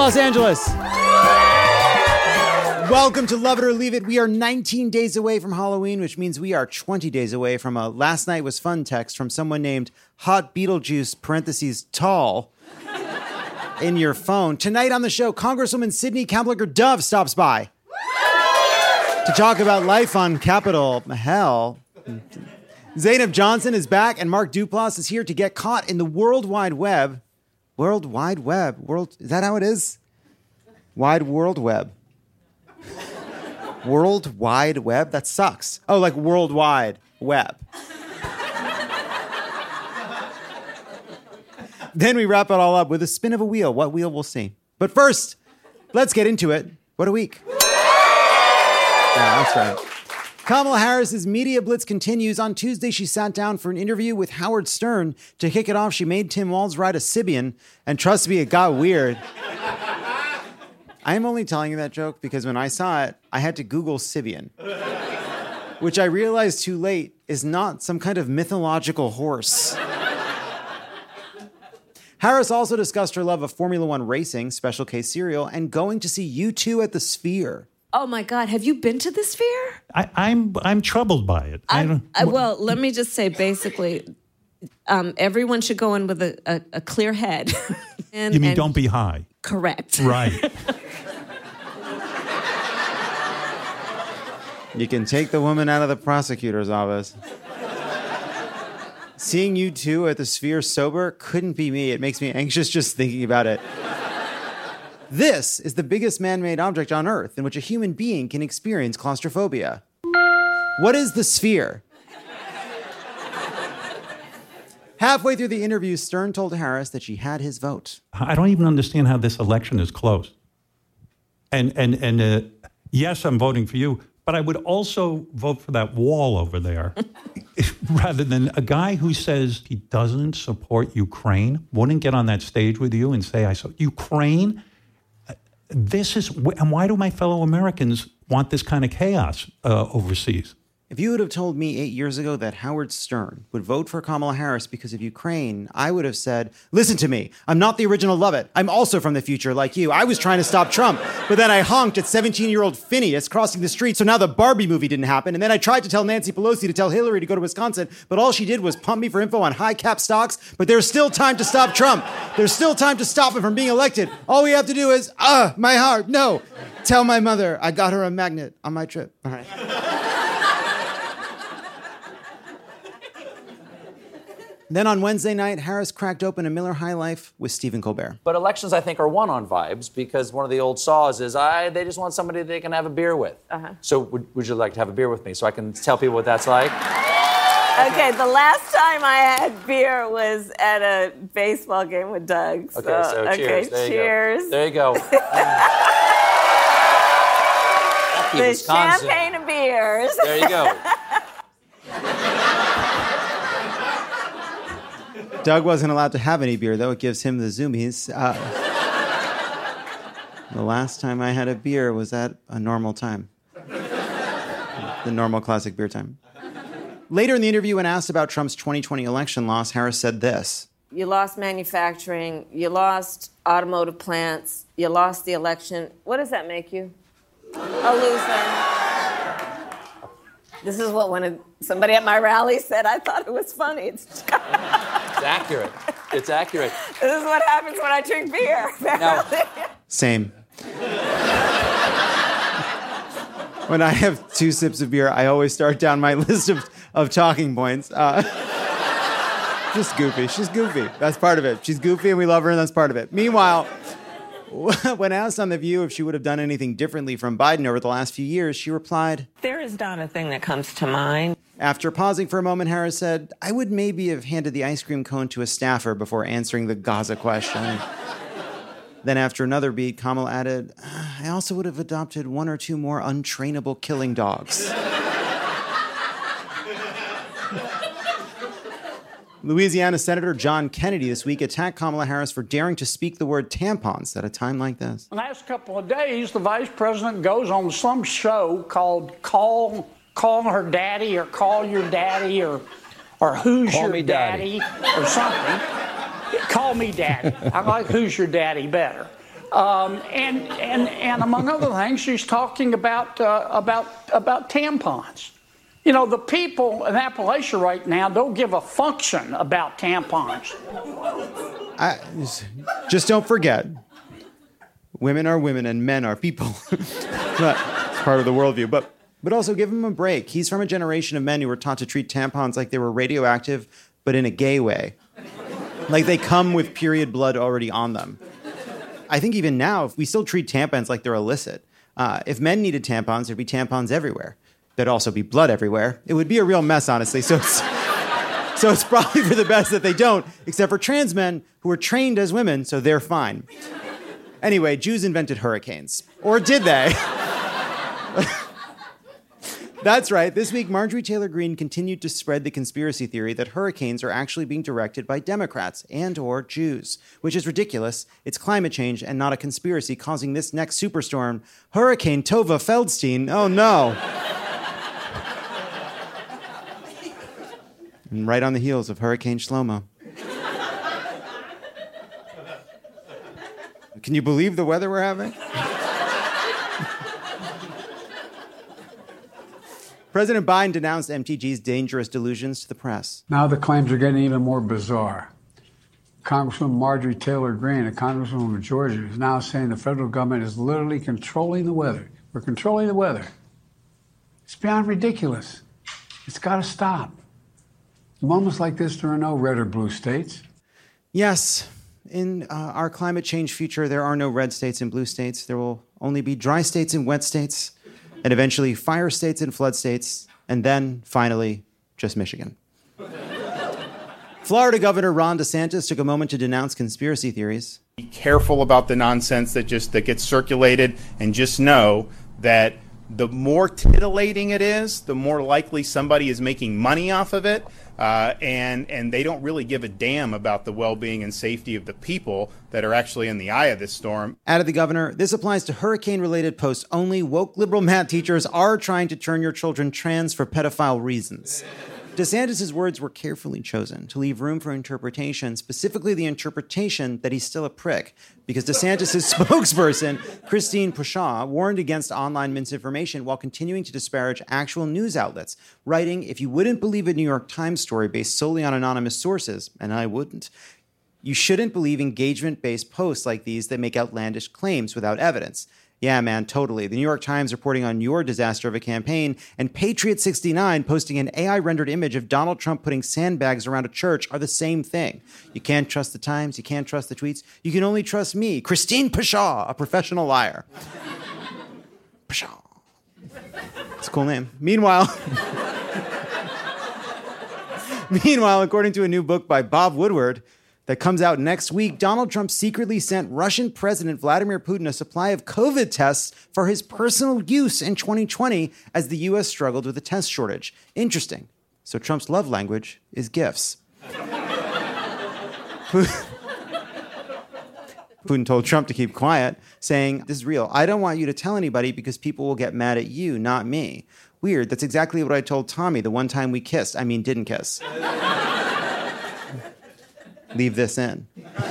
Los Angeles. Welcome to Love It or Leave It. We are 19 days away from Halloween, which means we are 20 days away from a last night was fun text from someone named Hot Beetlejuice, parentheses, tall, in your phone. Tonight on the show, Congresswoman Sydney Kambliger-Dove stops by to talk about life on Capitol Hill. Zainab Johnson is back, and Mark Duplass is here to get caught in the World Wide Web. World Wide Web. Is that how it is? World Web. World Wide Web? That sucks. Oh, like World Wide Web. Then we wrap it all up with a spin of a wheel. What wheel, we'll see. But first, let's get into it. What a week. Yeah, that's right. Kamala Harris's media blitz continues. On Tuesday, she sat down for an interview with Howard Stern. To kick it off, she made Tim Walz ride a Sybian. And trust me, it got weird. I'm only telling you that joke because when I saw it, I had to Google Sybian, which I realized too late is not some kind of mythological horse. Harris also discussed her love of Formula One racing, Special K cereal, and going to see U2 at the Sphere. Oh my God, have you been to the Sphere? I'm troubled by it. Well, let me just say, basically, everyone should go in with a clear head. You mean don't be high? Correct. Right. You can take the woman out of the prosecutor's office. Seeing U2 at the Sphere sober couldn't be me. It makes me anxious just thinking about it. This is the biggest man-made object on Earth in which a human being can experience claustrophobia. What is the Sphere? Halfway through the interview, Stern told Harris that she had his vote. I don't even understand how this election is close. And yes, I'm voting for you, but I would also vote for that wall over there rather than a guy who says he doesn't support Ukraine, wouldn't get on that stage with you and say, I support Ukraine. And why do my fellow Americans want this kind of chaos overseas? If you would have told me 8 years ago that Howard Stern would vote for Kamala Harris because of Ukraine, I would have said, listen to me, I'm not the original Lovett. I'm also from the future like you. I was trying to stop Trump, but then I honked at 17-year-old Phineas crossing the street, so now the Barbie movie didn't happen. And then I tried to tell Nancy Pelosi to tell Hillary to go to Wisconsin, but all she did was pump me for info on high-cap stocks. But there's still time to stop Trump. There's still time to stop him from being elected. All we have to do is, my heart, no. Tell my mother I got her a magnet on my trip. All right. Then on Wednesday night, Harris cracked open a Miller High Life with Stephen Colbert. But elections, I think, are won on vibes because one of the old saws is they just want somebody they can have a beer with. Uh-huh. So would you like to have a beer with me so I can tell people what that's like? Okay, the last time I had beer was at a baseball game with Doug. So cheers. Cheers. There you go. The Wisconsin. champagne of beers. There you go. Doug wasn't allowed to have any beer, though. It gives him the zoomies. The last time I had a beer was at a normal time. The normal classic beer time. Later in the interview, when asked about Trump's 2020 election loss, Harris said this. You lost manufacturing. You lost automotive plants. You lost the election. What does that make you? A loser. This is what somebody at my rally said. I thought it was funny. It's accurate. It's accurate. This is what happens when I drink beer. Now, same. When I have 2 sips of beer, I always start down my list of talking points. Just goofy. She's goofy. That's part of it. She's goofy and we love her and that's part of it. Meanwhile, when asked on The View if she would have done anything differently from Biden over the last few years, she replied, "There is not a thing that comes to mind." After pausing for a moment, Harris said, I would maybe have handed the ice cream cone to a staffer before answering the Gaza question. Then after another beat, Kamala added, I also would have adopted 1 or 2 more untrainable killing dogs. Louisiana Senator John Kennedy this week attacked Kamala Harris for daring to speak the word tampons at a time like this. The last couple of days, the vice president goes on some show called Call Her Daddy or Call Your Daddy or Who's Call Your Daddy or something. Call Me Daddy. I like Who's Your Daddy better. And among other things, she's talking about tampons. You know, the people in Appalachia right now don't give a function about tampons. Just don't forget, women are women and men are people. It's part of the worldview. But also give him a break. He's from a generation of men who were taught to treat tampons like they were radioactive, but in a gay way. Like they come with period blood already on them. I think even now, we still treat tampons like they're illicit. If men needed tampons, there'd be tampons everywhere. There'd also be blood everywhere. It would be a real mess, honestly. So it's probably for the best that they don't, except for trans men who are trained as women, so they're fine. Anyway, Jews invented hurricanes. Or did they? That's right. This week, Marjorie Taylor Greene continued to spread the conspiracy theory that hurricanes are actually being directed by Democrats and/or Jews, which is ridiculous. It's climate change and not a conspiracy causing this next superstorm, Hurricane Tova Feldstein. Oh, no. And right on the heels of Hurricane Shlomo. Can you believe the weather we're having? President Biden denounced MTG's dangerous delusions to the press. Now the claims are getting even more bizarre. Congresswoman Marjorie Taylor Greene, a congresswoman from Georgia, is now saying the federal government is literally controlling the weather. We're controlling the weather. It's beyond ridiculous. It's got to stop. Moments like this, there are no red or blue states. Yes, in our climate change future, there are no red states and blue states. There will only be dry states and wet states, and eventually fire states and flood states, and then, finally, just Michigan. Florida Governor Ron DeSantis took a moment to denounce conspiracy theories. Be careful about the nonsense that gets circulated, and just know that the more titillating it is, the more likely somebody is making money off of it, and they don't really give a damn about the well-being and safety of the people that are actually in the eye of this storm. Added the governor, this applies to hurricane-related posts only. Woke liberal math teachers are trying to turn your children trans for pedophile reasons. DeSantis' words were carefully chosen to leave room for interpretation, specifically the interpretation that he's still a prick, because DeSantis' spokesperson, Christine Pushaw, warned against online misinformation while continuing to disparage actual news outlets, writing, if you wouldn't believe a New York Times story based solely on anonymous sources, and I wouldn't, you shouldn't believe engagement-based posts like these that make outlandish claims without evidence. Yeah, man, totally. The New York Times reporting on your disaster of a campaign, and Patriot69 posting an AI-rendered image of Donald Trump putting sandbags around a church are the same thing. You can't trust the Times. You can't trust the tweets. You can only trust me, Christine Pushaw, a professional liar. Pushaw. It's a cool name. Meanwhile, according to a new book by Bob Woodward, that comes out next week, Donald Trump secretly sent Russian President Vladimir Putin a supply of COVID tests for his personal use in 2020 as the U.S. struggled with a test shortage. Interesting. So Trump's love language is gifts. Putin told Trump to keep quiet, saying, this is real. I don't want you to tell anybody because people will get mad at you, not me. Weird. That's exactly what I told Tommy the one time we kissed. I mean, didn't kiss. Leave this in.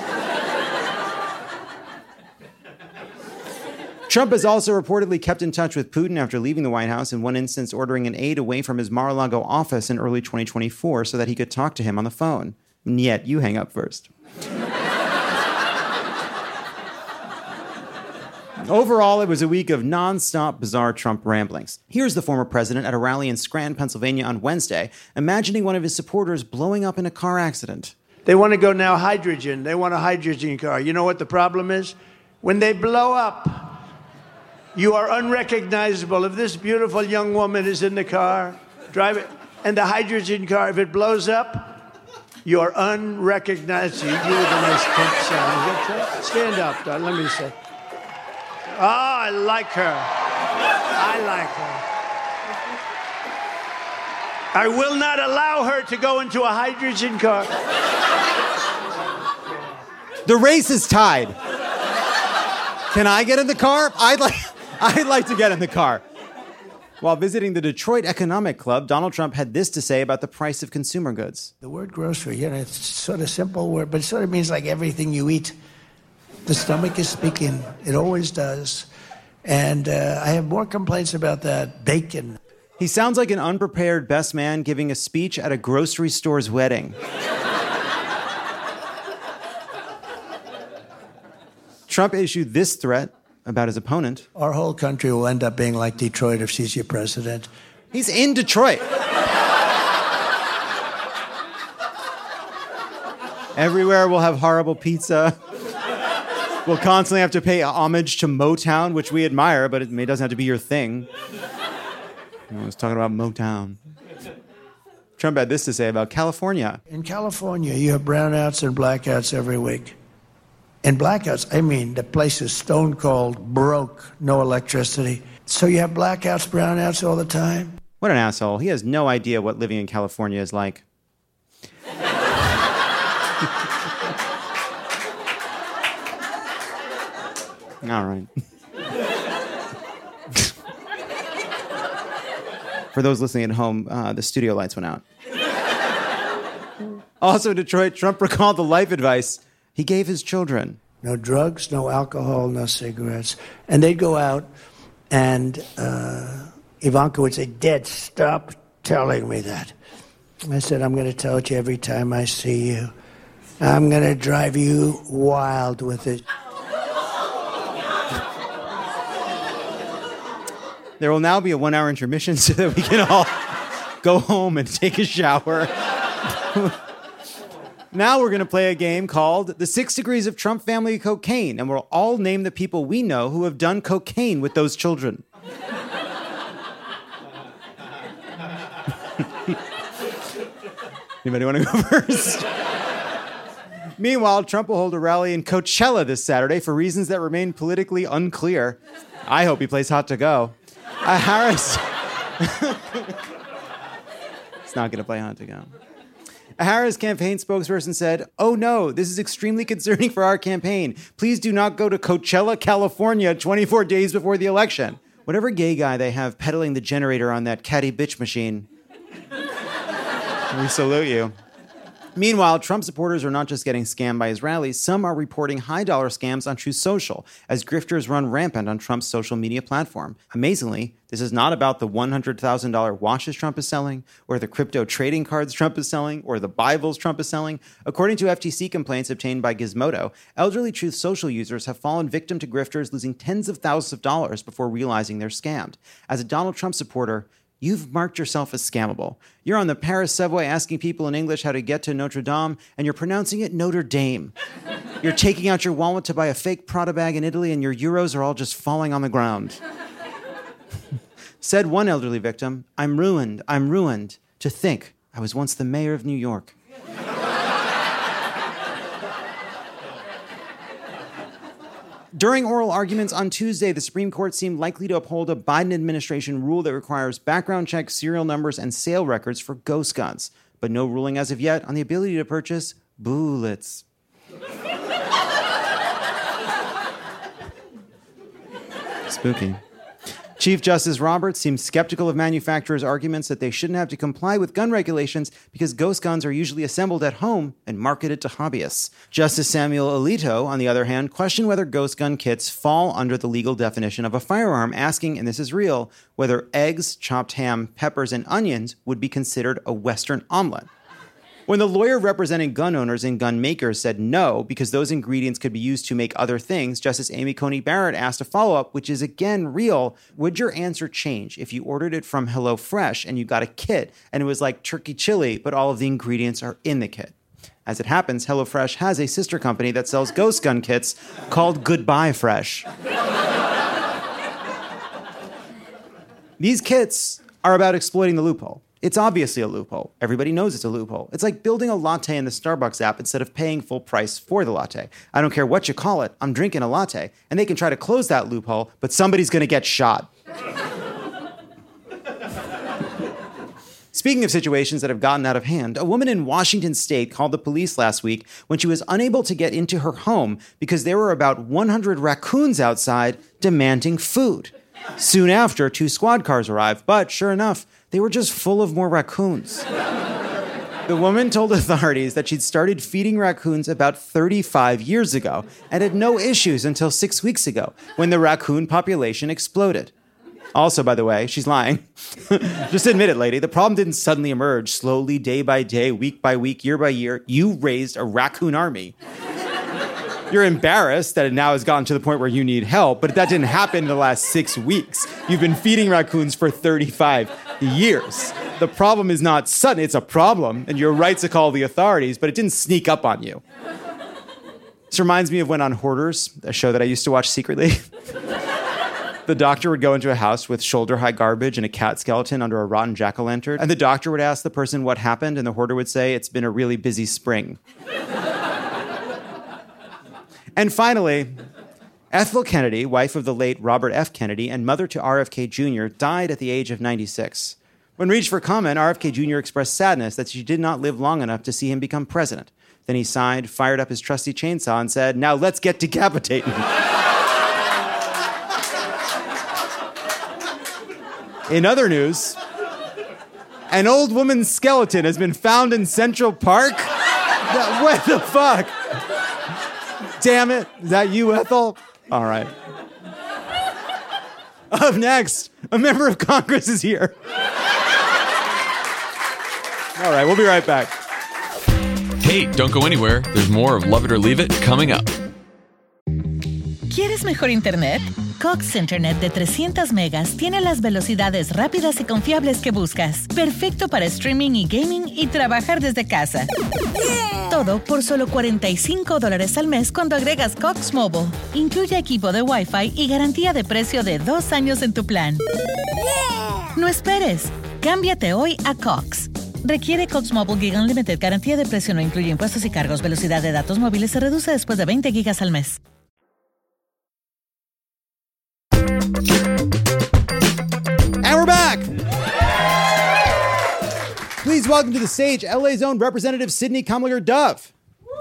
Trump has also reportedly kept in touch with Putin after leaving the White House, in one instance ordering an aide away from his Mar-a-Lago office in early 2024 so that he could talk to him on the phone. And yet, you hang up first. Overall, it was a week of nonstop bizarre Trump ramblings. Here's the former president at a rally in Scranton, Pennsylvania on Wednesday, imagining one of his supporters blowing up in a car accident. They want to go now hydrogen. They want a hydrogen car. You know what the problem is? When they blow up, you are unrecognizable. If this beautiful young woman is in the car, drive it, and the hydrogen car, if it blows up, you are unrecognizable. You with a nice pink sign. Is that true? Stand up, darling. Let me say. Oh, I like her. I like her. I will not allow her to go into a hydrogen car. The race is tied. Can I get in the car? I'd like to get in the car. While visiting the Detroit Economic Club, Donald Trump had this to say about the price of consumer goods. The word grocery, it's sort of simple word, but it sort of means like everything you eat. The stomach is speaking. It always does. And I have more complaints about that bacon. He sounds like an unprepared best man giving a speech at a grocery store's wedding. Trump issued this threat about his opponent. Our whole country will end up being like Detroit if she's your president. He's in Detroit. Everywhere we'll have horrible pizza. We'll constantly have to pay homage to Motown, which we admire, but it doesn't have to be your thing. I was talking about Motown. Trump had this to say about California. In California, you have brownouts and blackouts every week. In blackouts, I mean, the place is stone cold, broke, no electricity. So you have blackouts, brownouts all the time? What an asshole. He has no idea what living in California is like. All right. For those listening at home, the studio lights went out. Also in Detroit, Trump recalled the life advice he gave his children. No drugs, no alcohol, no cigarettes. And they'd go out, and Ivanka would say, Dad, stop telling me that. I said, I'm going to tell it you every time I see you. I'm going to drive you wild with it. There will now be a 1-hour intermission so that we can all go home and take a shower. Now we're going to play a game called The 6 Degrees of Trump Family Cocaine, and we'll all name the people we know who have done cocaine with those children. Anybody want to go first? Meanwhile, Trump will hold a rally in Coachella this Saturday for reasons that remain politically unclear. I hope he plays Hot to Go. Harris... It's not going to play Hot to Go. A Harris campaign spokesperson said, "Oh no, this is extremely concerning for our campaign. Please do not go to Coachella, California 24 days before the election." Whatever gay guy they have peddling the generator on that catty bitch machine, we salute you. Meanwhile, Trump supporters are not just getting scammed by his rallies. Some are reporting high-dollar scams on Truth Social as grifters run rampant on Trump's social media platform. Amazingly, this is not about the $100,000 watches Trump is selling, or the crypto trading cards Trump is selling, or the Bibles Trump is selling. According to FTC complaints obtained by Gizmodo, elderly Truth Social users have fallen victim to grifters losing tens of thousands of dollars before realizing they're scammed. As a Donald Trump supporter, you've marked yourself as scammable. You're on the Paris subway asking people in English how to get to Notre Dame, and you're pronouncing it Notre Dame. You're taking out your wallet to buy a fake Prada bag in Italy, and your euros are all just falling on the ground. Said one elderly victim, I'm ruined, to think I was once the mayor of New York. During oral arguments on Tuesday, the Supreme Court seemed likely to uphold a Biden administration rule that requires background checks, serial numbers, and sale records for ghost guns, but no ruling as of yet on the ability to purchase bullets. Spooky. Chief Justice Roberts seems skeptical of manufacturers' arguments that they shouldn't have to comply with gun regulations because ghost guns are usually assembled at home and marketed to hobbyists. Justice Samuel Alito, on the other hand, questioned whether ghost gun kits fall under the legal definition of a firearm, asking, and this is real, whether eggs, chopped ham, peppers, and onions would be considered a Western omelet. When the lawyer representing gun owners and gun makers said no because those ingredients could be used to make other things, Justice Amy Coney Barrett asked a follow-up, which is again real. Would your answer change if you ordered it from HelloFresh and you got a kit and it was like turkey chili, but all of the ingredients are in the kit? As it happens, HelloFresh has a sister company that sells ghost gun kits called Goodbye Fresh. These kits are about exploiting the loophole. It's obviously a loophole. Everybody knows it's a loophole. It's like building a latte in the Starbucks app instead of paying full price for the latte. I don't care what you call it, I'm drinking a latte. And they can try to close that loophole, but somebody's going to get shot. Speaking of situations that have gotten out of hand, a woman in Washington state called the police last week when she was unable to get into her home because there were about 100 raccoons outside demanding food. Soon after, 2 squad cars arrived, but sure enough, they were just full of more raccoons. The woman told authorities that she'd started feeding raccoons about 35 years ago and had no issues until 6 weeks ago when the raccoon population exploded. Also, by the way, she's lying. Just admit it, lady. The problem didn't suddenly emerge slowly, day by day, week by week, year by year. You raised a raccoon army. You're embarrassed that it now has gotten to the point where you need help, but that didn't happen in the last 6 weeks. You've been feeding raccoons for 35 years. The problem is not sudden, it's a problem, and you're right to call the authorities, but it didn't sneak up on you. This reminds me of when on Hoarders, a show that I used to watch secretly, the doctor would go into a house with shoulder-high garbage and a cat skeleton under a rotten jack-o'-lantern, and the doctor would ask the person what happened, and the hoarder would say, "It's been a really busy spring." And finally, Ethel Kennedy, wife of the late Robert F. Kennedy and mother to RFK Jr., died at the age of 96. When reached for comment, RFK Jr. expressed sadness that she did not live long enough to see him become president. Then he sighed, fired up his trusty chainsaw, and said, "Now let's get decapitating." In other news, an old woman's skeleton has been found in Central Park. What the fuck? Damn it. Is that you, Ethel? All right. Up next, a member of Congress is here. All right, we'll be right back. Hey, don't go anywhere. There's more of Love It or Leave It coming up. ¿Quieres mejor internet? Cox Internet de 300 megas tiene las velocidades rápidas y confiables que buscas. Perfecto para streaming y gaming y trabajar desde casa. Todo por solo $45 al mes cuando agregas Cox Mobile. Incluye equipo de Wi-Fi y garantía de precio de 2 años en tu plan. No esperes. Cámbiate hoy a Cox. Requiere Cox Mobile Gig Unlimited. Garantía de precio no incluye impuestos y cargos. Velocidad de datos móviles se reduce después de 20 gigas al mes. And we're back! Please welcome to the stage LA's own Representative Sydney Kamliger-Dove.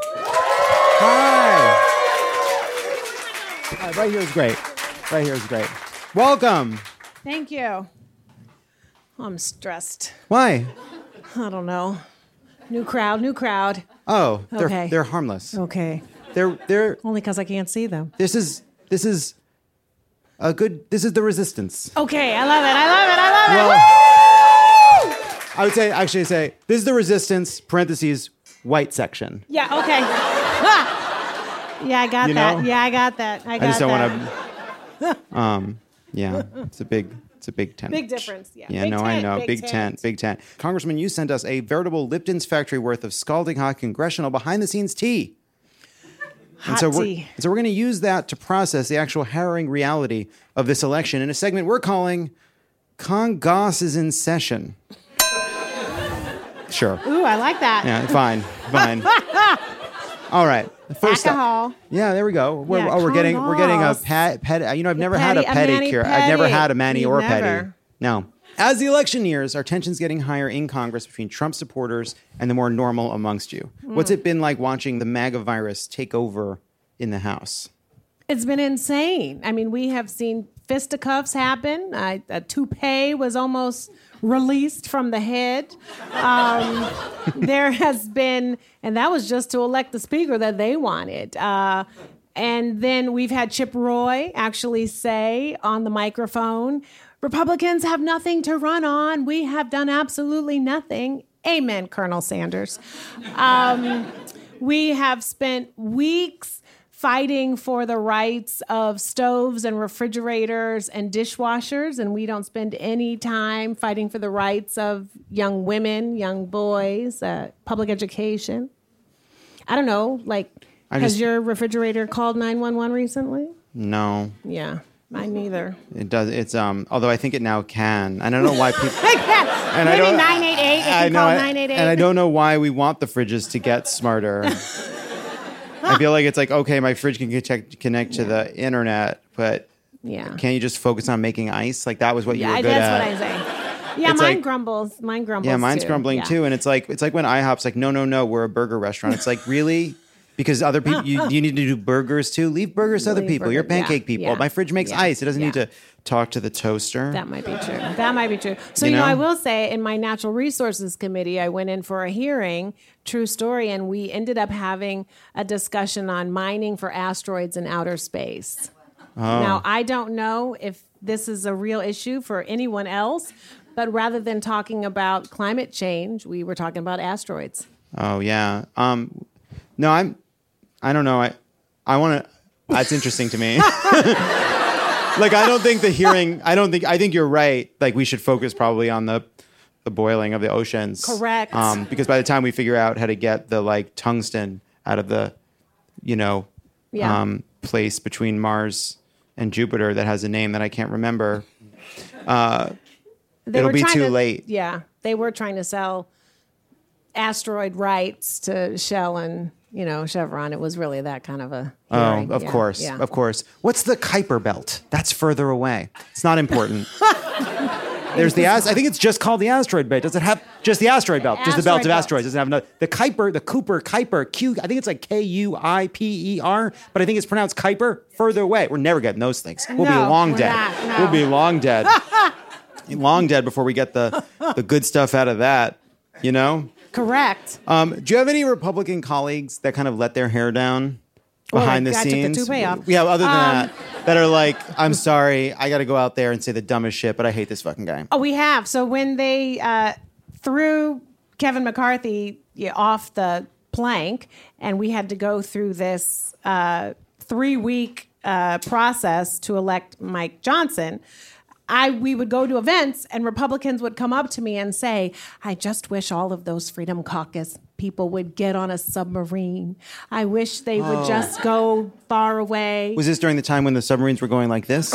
Hi. Right here is great. Right here is great. Welcome. Thank you. I'm stressed. Why? I don't know. New crowd. Oh, Okay. they're harmless. Okay. They're Only because I can't see them. This is the resistance. Okay, I love it. Well, I would actually say, this is the resistance, parentheses, white section. Yeah, okay. Yeah, I got that. Yeah, I got that. I just don't want to. Yeah, it's a big tent. Big difference. Yeah. Yeah, Big no, tent, I know. Big tent. Congressman, you sent us a veritable Lipton's factory worth of scalding hot congressional behind-the-scenes tea. Hot tea. So we're going to use that to process the actual harrowing reality of this election in a segment we're calling Congoss is in Session. Sure. Ooh, I like that. Yeah, fine. All right. First alcohol. Yeah, there we go. We're getting a pet. I've never had a pedicure. I've never had a mani or pedi. No. As the election nears, our tension's getting higher in Congress between Trump supporters and the more normal amongst you. What's it been like watching the MAGA virus take over in the House? It's been insane. I mean, we have seen fisticuffs happen. A toupee was almost released from the head. There has been, and that was just to elect the speaker that they wanted. And then we've had Chip Roy actually say on the microphone, Republicans have nothing to run on. We have done absolutely nothing. Amen, Colonel Sanders. We have spent weeks fighting for the rights of stoves and refrigerators and dishwashers, and we don't spend any time fighting for the rights of young women, young boys, public education. I don't know, has your refrigerator called 911 recently? No. Yeah, mine neither. It does. It's although I think it now can. I don't know why people. And maybe 988. It can call 988. And I don't know why we want the fridges to get smarter. I feel like it's like, okay, my fridge can connect to the internet, but can't you just focus on making ice? Like that was what you were good at. Yeah, that's what I say. Yeah, mine grumbles. Yeah, mine's grumbling too. And it's like when IHOP's like, no, we're a burger restaurant. It's like, really? Because other people, you need to do burgers too. Leave burgers to other Leave people. You're burger- yeah, pancake people. yeah, My fridge makes yeah, ice. It doesn't need yeah. to talk to the toaster. That might be true. That might be true. So, You you know, know? I will say in my Natural Resources Committee, I went in for a hearing, true story, and we ended up having a discussion on mining for asteroids in outer space. Oh. Now, I don't know if this is a real issue for anyone else, but rather than talking about climate change, we were talking about asteroids. Oh yeah. No, I don't know. I want to. That's interesting to me. Like, I don't think the hearing. I think you're right. Like, we should focus probably on the boiling of the oceans. Correct. Because by the time we figure out how to get the like tungsten out of the, Yeah. place between Mars and Jupiter that has a name that I can't remember, They it'll were be trying too to- late. Yeah, they were trying to sell asteroid rights to Shell and Chevron. It was really that kind of a hearing. Of Yeah, course, yeah. of course. What's the Kuiper Belt? That's further away. It's not important. There's the I think it's just called the asteroid belt. Does it have just the asteroid belt? Just the belt of Asteroid belt. asteroids. Doesn't have another. The Kuiper, Q. I think it's like Kuiper, but I think it's pronounced Kuiper. Further away. We're never getting those things. We'll be No, long we're dead. not, no. We'll be long dead. Long dead before we get the good stuff out of that. You know. Correct. Do you have any Republican colleagues that kind of let their hair down behind the I took the scenes? toupee off. Yeah, other than that are like, I'm sorry, I got to go out there and say the dumbest shit, but I hate this fucking guy. Oh, we have. So when they threw Kevin McCarthy off the plank, and we had to go through this 3-week process to elect Mike Johnson, we would go to events and Republicans would come up to me and say, I just wish all of those Freedom Caucus people would get on a submarine. I wish they would just go far away. Was this during the time when the submarines were going like this?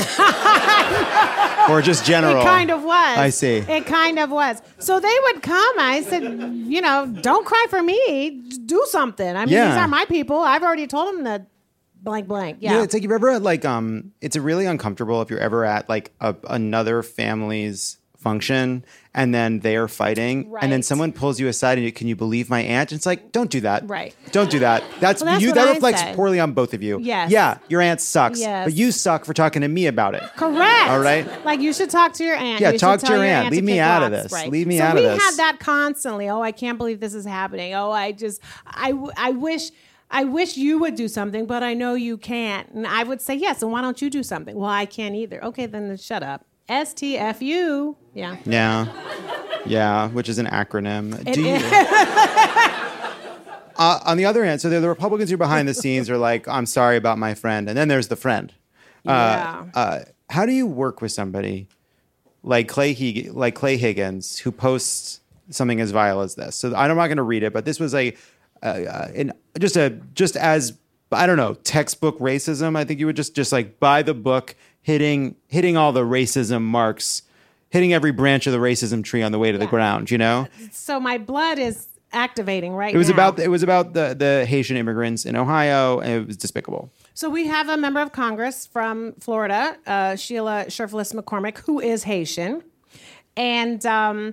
Or just general? It kind of was. I see. It kind of was. So they would come. I said, don't cry for me. Just do something. I mean, Yeah. these are my people. I've already told them to blank, blank. Yeah. You know, it's like you've ever at like it's really uncomfortable if you're ever at like another family's function and then they're fighting and then Right. someone pulls you aside and can you believe my aunt? And it's like, don't do that. Right. Don't do that. That's Well, that's you. what That I reflects said. poorly on both of you. Yes. Yeah, your aunt sucks, Yes. but you suck for talking to me about it. Correct. All right. Like you should talk to your aunt. Yeah, You should talk to tell your aunt. to Leave me kick out of rocks. this. Right. Leave me so out of we this. had that constantly. Oh, I can't believe this is happening. Oh, I wish you would do something, but I know you can't. And I would say yes. And why don't you do something? Well, I can't either. Okay, then shut up. STFU. Yeah. Yeah. Yeah, which is an acronym. It Do you- is. on the other hand, so the Republicans who are behind the scenes are like, I'm sorry about my friend. And then there's the friend. How do you work with somebody like Clay Higgins who posts something as vile as this? So I'm not going to read it, but this was just as, I don't know, textbook racism. I think you would just like by the book, hitting all the racism marks, hitting every branch of the racism tree on the way to the ground, you know? So my blood is activating right It was now. about the Haitian immigrants in Ohio, and it was despicable. So we have a member of Congress from Florida, Sheila Sherflis McCormick, who is Haitian. And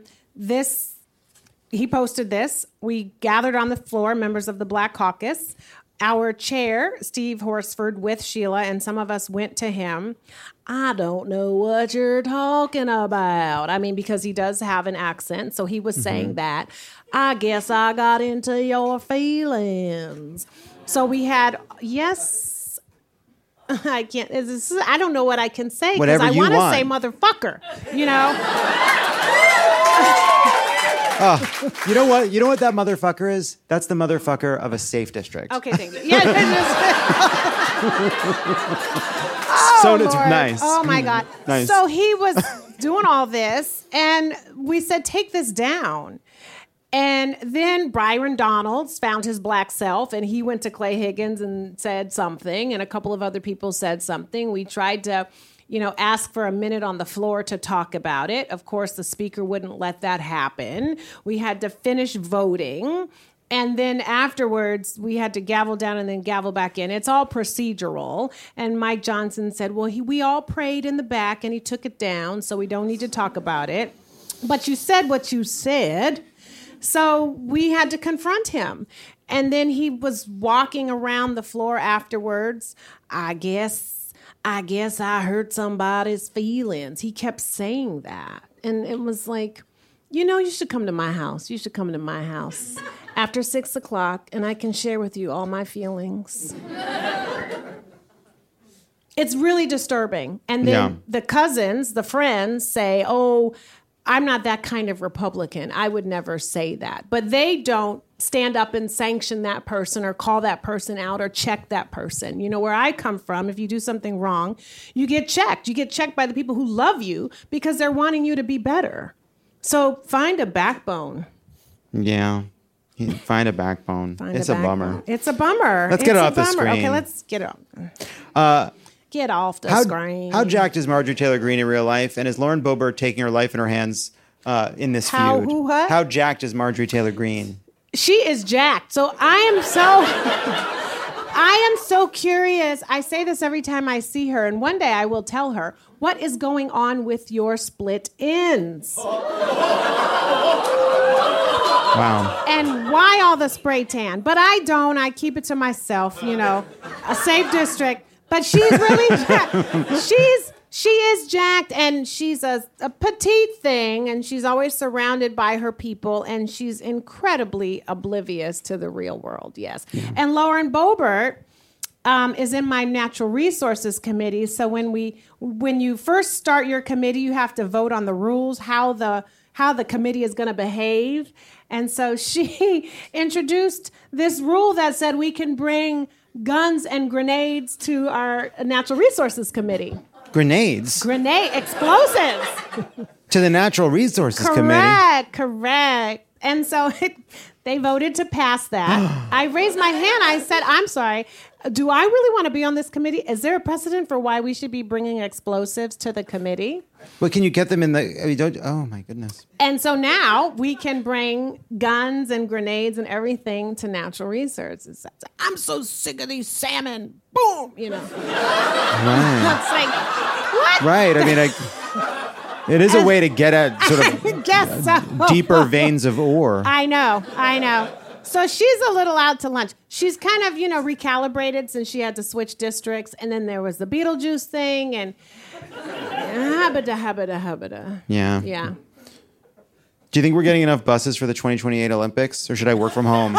he posted this. We gathered on the floor, members of the Black Caucus. Our chair, Steve Horsford, with Sheila, and some of us went to him. I don't know what you're talking about. I mean, because he does have an accent, so he was saying that. I guess I got into your feelings. So we had, yes, I can't, I don't know what I can say because Whatever I you want to want. say motherfucker, you know? You know what? You know what that motherfucker is? That's the motherfucker of a safe district. Okay, thank you. Yeah, So oh, it's Lord. nice. Oh my God. Nice. So he was doing all this, and we said, take this down. And then Byron Donalds found his black self, and he went to Clay Higgins and said something, and a couple of other people said something. We tried to, ask for a minute on the floor to talk about it. Of course, the speaker wouldn't let that happen. We had to finish voting. And then afterwards, we had to gavel down and then gavel back in. It's all procedural. And Mike Johnson said, well, we all prayed in the back, and he took it down, so we don't need to talk about it. But you said what you said. So we had to confront him. And then he was walking around the floor afterwards. I guess I hurt somebody's feelings. He kept saying that. And it was like, you should come to my house. You should come to my house after 6 o'clock, and I can share with you all my feelings. It's really disturbing. And then the cousins, the friends say, oh, I'm not that kind of Republican. I would never say that. But they don't stand up and sanction that person or call that person out or check that person. Where I come from, if you do something wrong, you get checked. You get checked by the people who love you because they're wanting you to be better. So find a backbone. Yeah. Find a backbone. It's a bummer. It's a bummer. Let's get it off the screen. Okay, let's get it off. Get off the screen. How jacked is Marjorie Taylor Greene in real life? And is Lauren Boebert taking her life in her hands in this feud? What? How jacked is Marjorie Taylor Greene? She is jacked. So I am so curious. I say this every time I see her, and one day I will tell her, what is going on with your split ends? Wow. And why all the spray tan? But I don't. I keep it to myself, a safe district. But she's really jacked. She is jacked, and she's a petite thing, and she's always surrounded by her people, and she's incredibly oblivious to the real world, yes. Yeah. And Lauren Boebert is in my Natural Resources Committee, so when you first start your committee, you have to vote on the rules, how the committee is going to behave. And so she introduced this rule that said we can bring guns and grenades to our Natural Resources Committee. Grenades? Explosives. To the Natural Resources Committee. Correct. And so they voted to pass that. I raised my hand. I said, I'm sorry. Do I really want to be on this committee? Is there a precedent for why we should be bringing explosives to the committee? But can you get them in the... oh, my goodness. And so now we can bring guns and grenades and everything to Natural Resources. I'm so sick of these salmon. Boom! Right. It's like, what? Right. I mean, it is a way to get at sort of guess so. Deeper veins of ore. I know. So she's a little out to lunch. She's kind of, recalibrated since she had to switch districts. And then there was the Beetlejuice thing and habada. Yeah. Yeah. Do you think we're getting enough buses for the 2028 Olympics, or should I work from home?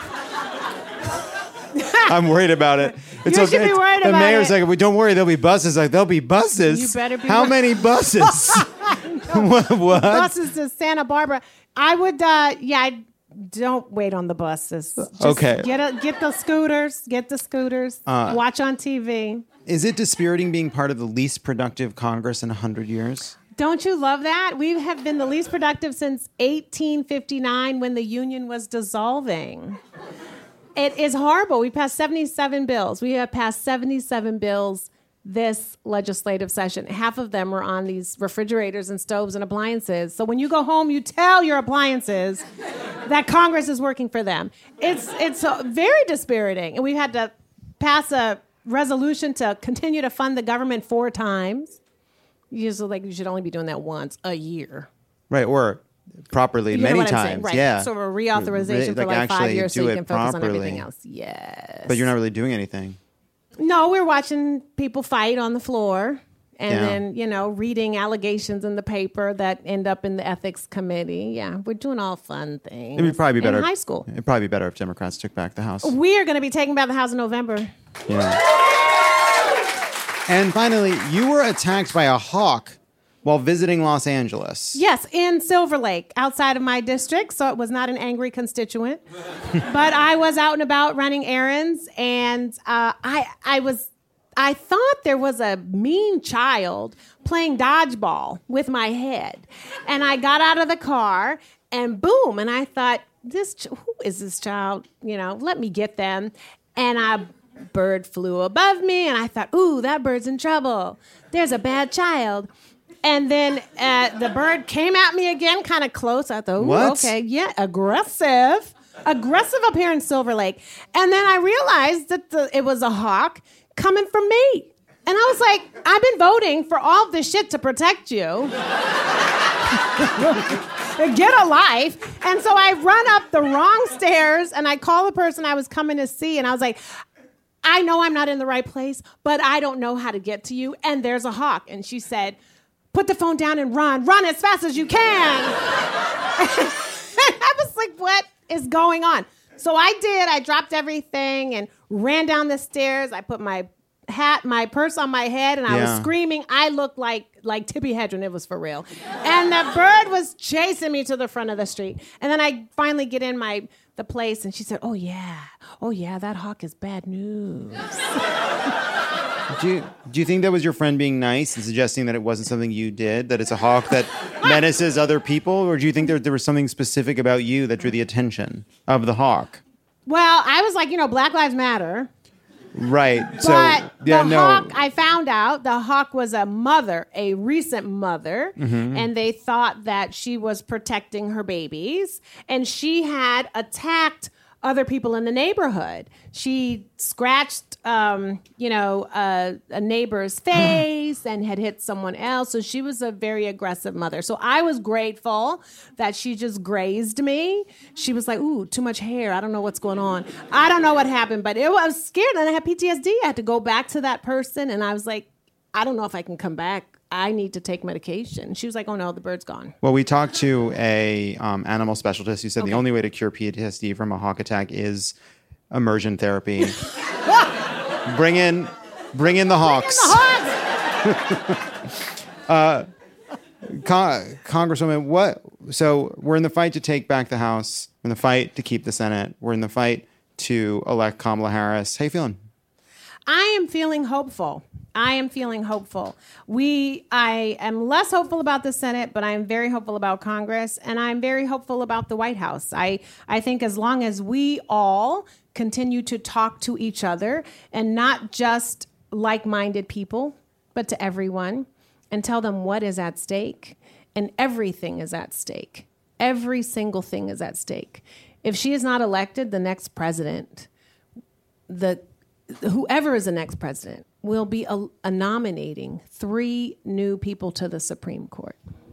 I'm worried about it. You should be worried about it. The mayor's like, well, don't worry, there'll be buses. Like, there'll be buses. You better be How many buses? What? Buses to Santa Barbara. I would, don't wait on the buses. Just okay. Get the scooters. Watch on TV. Is it dispiriting being part of the least productive Congress in 100 years? Don't you love that? We have been the least productive since 1859 when the Union was dissolving. It is horrible. We passed 77 bills. We have passed 77 bills this legislative session. Half of them were on these refrigerators and stoves and appliances. So when you go home, you tell your appliances that Congress is working for them. It's very dispiriting. And we've had to pass a resolution to continue to fund the government 4 times. You should only be doing that once a year. Right, or properly many times. Right. Yeah. So a reauthorization for 5 years so you can focus on everything else. Yes. But you're not really doing anything. No, we're watching people fight on the floor and then, reading allegations in the paper that end up in the ethics committee. Yeah, we're doing all fun things. It would probably be better in high school. It'd probably be better if Democrats took back the House. We are going to be taking back the House in November. Yeah. And finally, you were attacked by a hawk while visiting Los Angeles. Yes, in Silver Lake, outside of my district, so it was not an angry constituent. But I was out and about running errands, and I thought there was a mean child playing dodgeball with my head. And I got out of the car, and boom, and I thought, who is this child? Let me get them. And a bird flew above me, and I thought, ooh, that bird's in trouble. There's a bad child. And then the bird came at me again, kind of close. I thought, ooh, okay, yeah, aggressive up here in Silver Lake. And then I realized that it was a hawk coming from me. And I was like, I've been voting for all of this shit to protect you. Get a life. And so I run up the wrong stairs and I call the person I was coming to see and I was like, I know I'm not in the right place, but I don't know how to get to you. And there's a hawk. And she said, put the phone down and run. Run as fast as you can. I was like, what is going on? So I did. I dropped everything and ran down the stairs. I put my purse on my head, and I was screaming. I looked like Tippi Hedren. It was for real. And the bird was chasing me to the front of the street. And then I finally get in the place, and she said, oh, yeah, that hawk is bad news. Do you think that was your friend being nice and suggesting that it wasn't something you did, that it's a hawk that menaces other people? Or do you think there was something specific about you that drew the attention of the hawk? Well, I was like, Black Lives Matter. Right. But hawk, I found out the hawk was a mother, a recent mother, and they thought that she was protecting her babies, and she had attacked other people in the neighborhood. She scratched, a neighbor's face and had hit someone else. So she was a very aggressive mother. So I was grateful that she just grazed me. She was like, ooh, too much hair. I don't know what's going on. I don't know what happened, but I was scared. And I had PTSD. I had to go back to that person. And I was like, I don't know if I can come back. I need to take medication. She was like, oh no, the bird's gone. Well, we talked to a animal specialist who said the only way to cure PTSD from a hawk attack is immersion therapy. Bring in the hawks. Congresswoman, so we're in the fight to take back the House. We're in the fight to keep the Senate. We're in the fight to elect Kamala Harris. How you feeling? I am feeling hopeful. I am less hopeful about the Senate, but I am very hopeful about Congress, and I'm very hopeful about the White House. I think as long as we all continue to talk to each other, and not just like-minded people, but to everyone, and tell them what is at stake, and everything is at stake. Every single thing is at stake. If she is not elected, the next president, whoever is the next president, will be nominating 3 new people to the Supreme Court.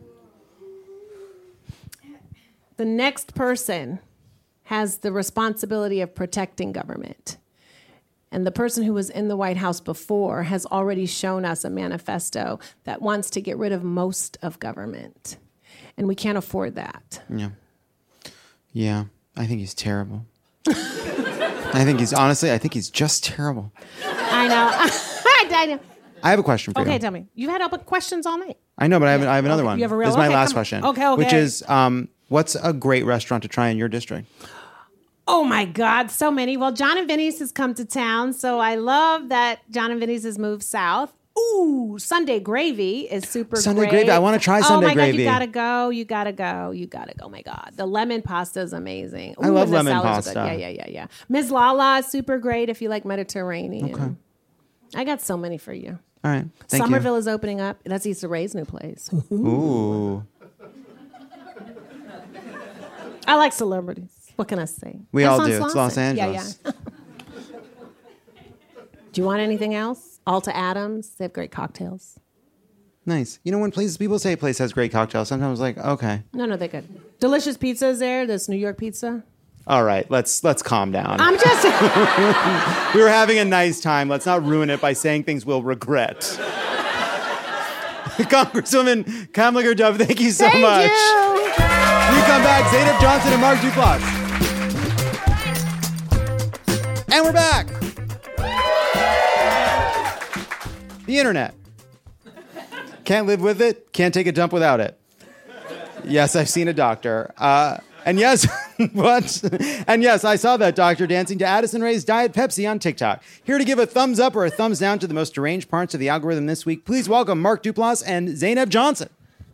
The next person has the responsibility of protecting government. And the person who was in the White House before has already shown us a manifesto that wants to get rid of most of government. And we can't afford that. Yeah, I think he's terrible. I think he's just terrible. I know. I have a question for you. Okay, tell me. You had open questions all night. I know, but I have another one. You have a real. This is my last question. Okay. Which is, what's a great restaurant to try in your district? Oh my God, so many. Well, John and Vinny's has come to town, so I love that John and Vinny's has moved south. Ooh, Sunday Gravy is super Sunday Gravy. I want to try Sunday Gravy. Oh my God, you gotta go. Oh my God. The lemon pasta is amazing. Ooh, I love lemon pasta. Yeah. Ms. Lala is super great if you like Mediterranean. Okay. I got so many for you. All right. Thank you. Somerville is opening up. That's Issa Rae's new place. Ooh. I like celebrities. What can I say? We all do. It's Los Angeles. Yeah. Do you want anything else? Alta Adams. They have great cocktails. Nice. When people say a place has great cocktails, sometimes like, okay. No, they're good. Delicious pizza is there. This New York pizza. All right, let's calm down. I'm just. We were having a nice time. Let's not ruin it by saying things we'll regret. Congresswoman Kamala Dove, thank you so much. Thank you. We come back, Zainab Johnson and Mark Duplass. And we're back. The internet. Can't live with it, can't take a dump without it. Yes, I've seen a doctor. And yes, what? And yes, I saw that doctor dancing to Addison Rae's Diet Pepsi on TikTok. Here to give a thumbs up or a thumbs down to the most deranged parts of the algorithm this week, please welcome Mark Duplass and Zainab Johnson.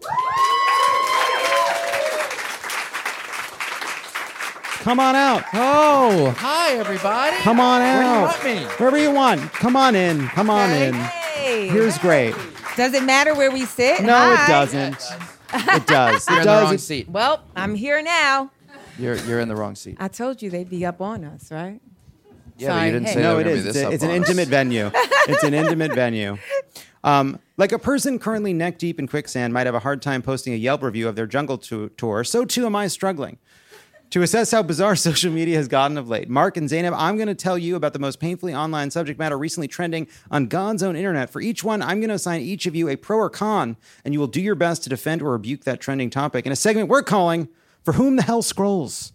Come on out. Oh, hi, everybody. Come on out. Where do you want me? Wherever you want. Come on in. Come on in. Hey. Here's great. Does it matter where we sit? No, Hi. It doesn't. It does. You're It in the does. wrong seat. Well, I'm here now. You're in the wrong seat. I told you they'd be up on us, right? Yeah, but Sorry. you didn't Hey. say that No, we're it gonna is. be It's, this it's an up on us. intimate venue. It's an intimate venue. Like a person currently neck deep in quicksand might have a hard time posting a Yelp review of their jungle tour, so too am I struggling. To assess how bizarre social media has gotten of late, Mark and Zainab, I'm going to tell you about the most painfully online subject matter recently trending on God's own internet. For each one, I'm going to assign each of you a pro or con, and you will do your best to defend or rebuke that trending topic in a segment we're calling For Whom the Hell Scrolls.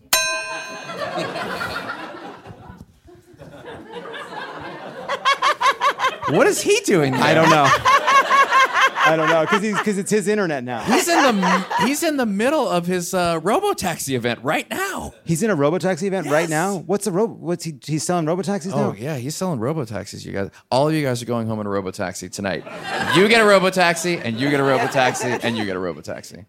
What is he doing there? I don't know. I don't know, because it's his internet now. He's in the middle of his Robotaxi event right now. He's in a Robotaxi event right now? He's selling Robotaxis now? Oh yeah, he's selling Robotaxis. You guys, all of you guys are going home in a Robotaxi tonight. You get a Robotaxi, and you get a Robotaxi, and you get a Robotaxi.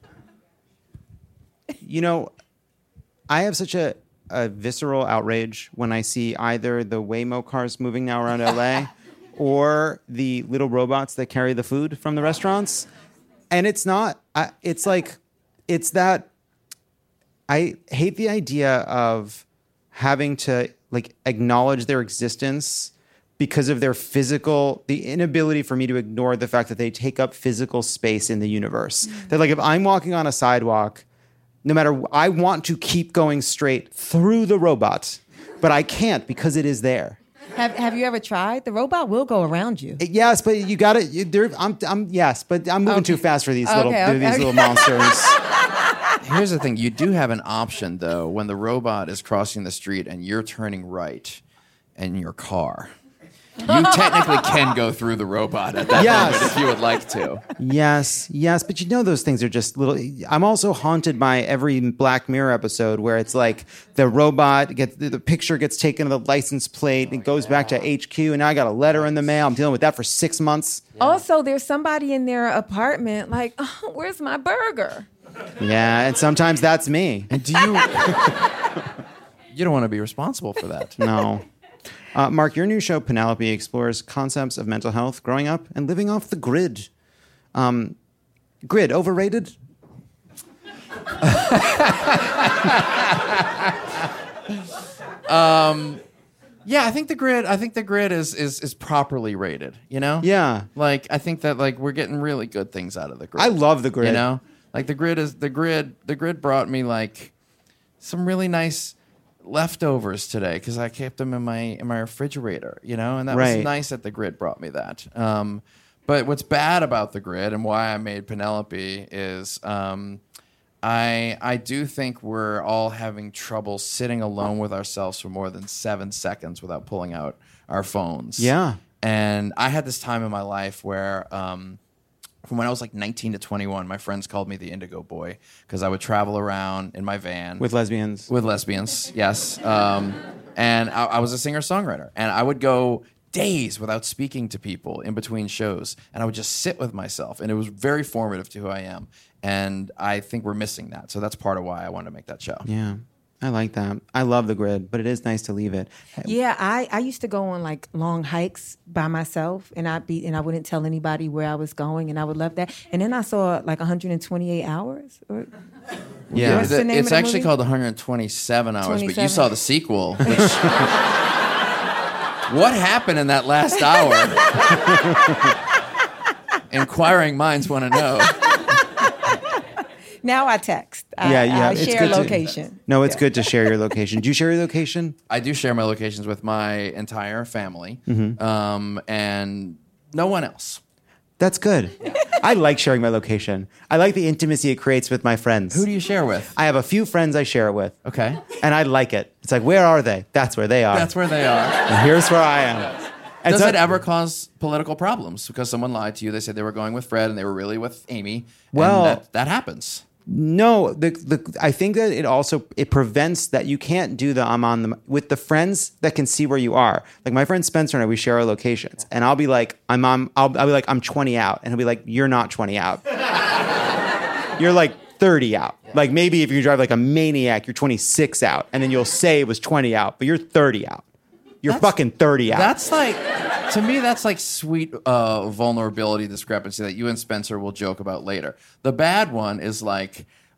You know, I have such a visceral outrage when I see either the Waymo cars moving now around LA or the little robots that carry the food from the restaurants. And it's not, it's that I hate the idea of having to like acknowledge their existence because of their the inability for me to ignore the fact that they take up physical space in the universe. That like if I'm walking on a sidewalk, no matter, I want to keep going straight through the robot, but I can't because it is there. Have you ever tried? The robot will go around you. Yes, but you got it. Yes, but I'm moving too fast for these little monsters. Here's the thing: you do have an option though when the robot is crossing the street and you're turning right in your car. You technically can go through the robot at that moment if you would like to. Yes, but you know those things are just little. I'm also haunted by every Black Mirror episode where it's like the robot the picture gets taken of the license plate and goes back to HQ, and now I got a letter in the mail. I'm dealing with that for 6 months. Also, there's somebody in their apartment like, oh, where's my burger? Yeah, and sometimes that's me. And do you? You don't want to be responsible for that. No. Mark, your new show, Penelope, explores concepts of mental health, growing up, and living off the grid. Grid, overrated? Yeah, I think the grid is properly rated, you know? Yeah. Like I think that like we're getting really good things out of the grid. I love the grid. You know? Like the grid brought me like some really nice leftovers today because I kept them in my refrigerator, you know, and that was nice that the grid brought me that. But what's bad about the grid and why I made Penelope is I do think we're all having trouble sitting alone with ourselves for more than 7 seconds without pulling out our phones. Yeah. And I had this time in my life where from when I was like 19 to 21, my friends called me the Indigo Boy because I would travel around in my van. With lesbians. With lesbians, yes. And I was a singer-songwriter. And I would go days without speaking to people in between shows. And I would just sit with myself. And it was very formative to who I am. And I think we're missing that. So that's part of why I wanted to make that show. Yeah. I like that. I love the grid, but it is nice to leave it. Yeah, I used to go on like long hikes by myself, and I wouldn't tell anybody where I was going, and I would love that. And then I saw like 128 Hours. Yeah, What's the name it's of the actually movie? called 127 Hours, but you 27? saw the sequel. Which, what happened in that last hour? Inquiring minds want to know. Now I text. Yeah, I it's share good to- location. No, it's good to share your location. Do you share your location? I do share my locations with my entire family, Mhm. and no one else. That's good. I like sharing my location. I like the intimacy it creates with my friends. Who do you share with? I have a few friends I share it with. Okay. And I like it. It's like, where are they? That's where they are. That's where they are. And here's where I am. And Does so- it ever cause political problems? Because someone lied to you. They said they were going with Fred, and they were really with Amy. Well- and that happens. No, I think that it prevents that you can't do with the friends that can see where you are. Like my friend Spencer and I, we share our locations, and I'll be like, I'll be like, I'm 20 out, and he'll be like, you're not 20 out. You're like 30 out. Like maybe if you drive like a maniac, you're 26 out, and then you'll say it was 20 out, but you're 30 out. You're fucking 30 out. That's like, to me, that's like sweet vulnerability discrepancy that you and Spencer will joke about later. The bad one is like,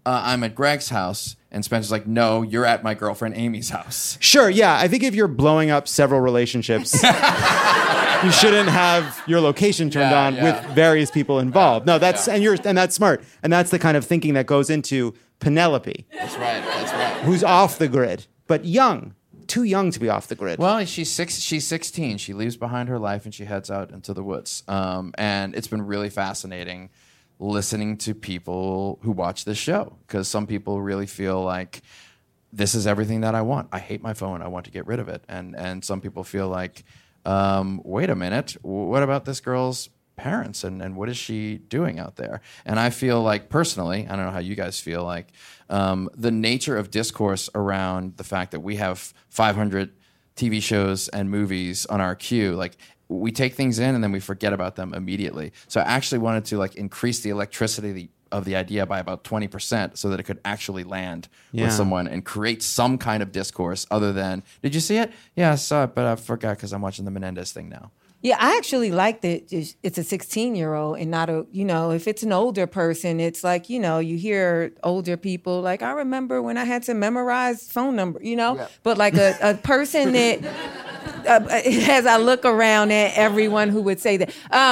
I'm at Greg's house. And Spencer's like, no, you're at my girlfriend Amy's house. Sure, yeah. I think if you're blowing up several relationships, you shouldn't have your location turned on with various people involved. No, that's and that's smart. And that's the kind of thinking that goes into Penelope. That's right. Who's off the grid, but young. Too young to be off the grid. Well, she's 16. She leaves behind her life and she heads out into the woods. And it's been really fascinating listening to people who watch this show, because some people really feel like this is everything that I want. I hate my phone. I want to get rid of it. And some people feel like, wait a minute, what about this girl's parents and what is she doing out there? And I feel like personally, I don't know how you guys feel, like the nature of discourse around the fact that we have 500 TV shows and movies on our queue, like we take things in and then we forget about them immediately. So I actually wanted to like increase the electricity of the idea by about 20% so that it could actually land with someone and create some kind of discourse other than, did you see it? Yeah, I saw it, but I forgot because I'm watching the Menendez thing now. Yeah, I actually like that it's a 16-year-old and not if it's an older person, it's like, you hear older people like, I remember when I had to memorize phone number, but like a person that, as I look around at everyone who would say that,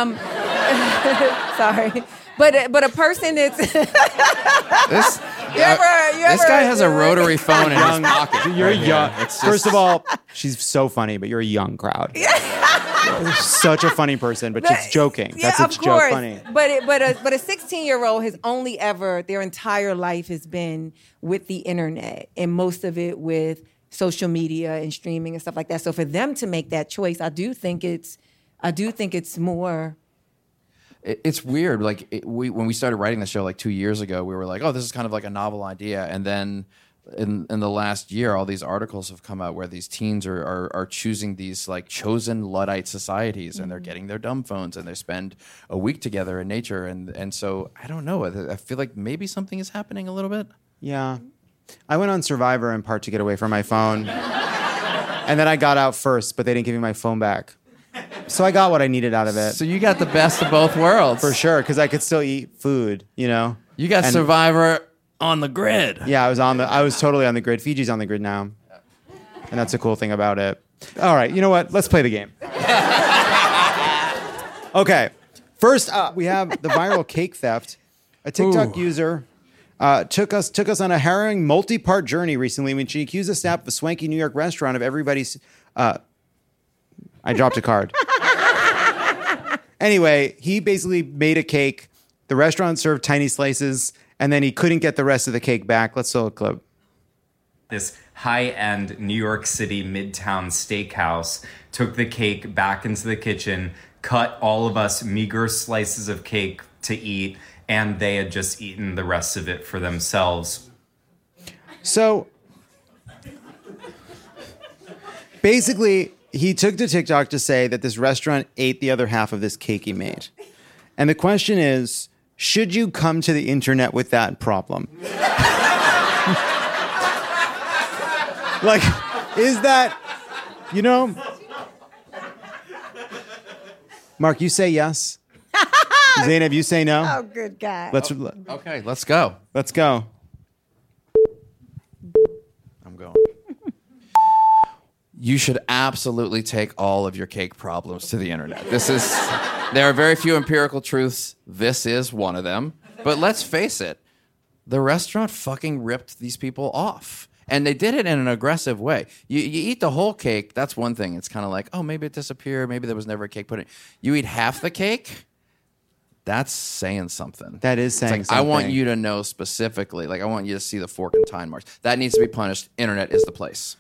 sorry, but a person that's, this guy has a rotary phone in his pocket. You're young. First of all, she's so funny, but you're a young crowd. Such a funny person, but she's joking. Yeah, that's a joke funny. But a 16-year-old has only ever, their entire life has been with the internet, and most of it with social media and streaming and stuff like that. So for them to make that choice, I do think it's more. It's weird. Like when we started writing the show like 2 years ago, we were like, oh, this is kind of like a novel idea, and then in the last year, all these articles have come out where these teens are choosing these like chosen Luddite societies, and they're getting their dumb phones and they spend a week together in nature. And so I don't know. I feel like maybe something is happening a little bit. Yeah. I went on Survivor in part to get away from my phone. And then I got out first, but they didn't give me my phone back. So I got what I needed out of it. So you got the best of both worlds. For sure, because I could still eat food, You got Survivor on the grid. Yeah, I was totally on the grid. Fiji's on the grid now. And that's a cool thing about it. All right, you know what? Let's play the game. Okay. First up, we have the viral cake theft. A TikTok user took us on a harrowing multi-part journey recently when she accused the staff of a swanky New York restaurant of everybody's... I dropped a card. Anyway, he basically made a cake. The restaurant served tiny slices, and then he couldn't get the rest of the cake back. Let's show a clip. This high-end New York City Midtown steakhouse took the cake back into the kitchen, cut all of us meager slices of cake to eat, and they had just eaten the rest of it for themselves. So, basically, he took to TikTok to say that this restaurant ate the other half of this cake he made. And the question is, should you come to the internet with that problem? Like, is that, Mark, you say yes. Zainab, you say no. Oh, good God. Okay, let's go. Let's go. I'm going. You should absolutely take all of your cake problems to the internet. There are very few empirical truths. This is one of them. But let's face it, the restaurant fucking ripped these people off. And they did it in an aggressive way. You eat the whole cake, that's one thing. It's kind of like, oh, maybe it disappeared. Maybe there was never a cake put in. You eat half the cake, that's saying something. That is saying something. I want you to know specifically. Like, I want you to see the fork and tine marks. That needs to be punished. Internet is the place.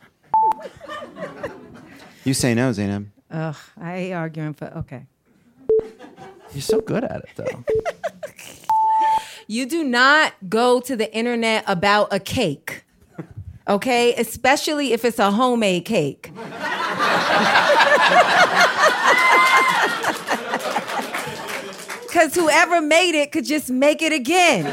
You say no, Zainab. Ugh, I hate arguing for, okay. You're so good at it, though. You do not go to the internet about a cake, okay? Especially if it's a homemade cake. Because whoever made it could just make it again.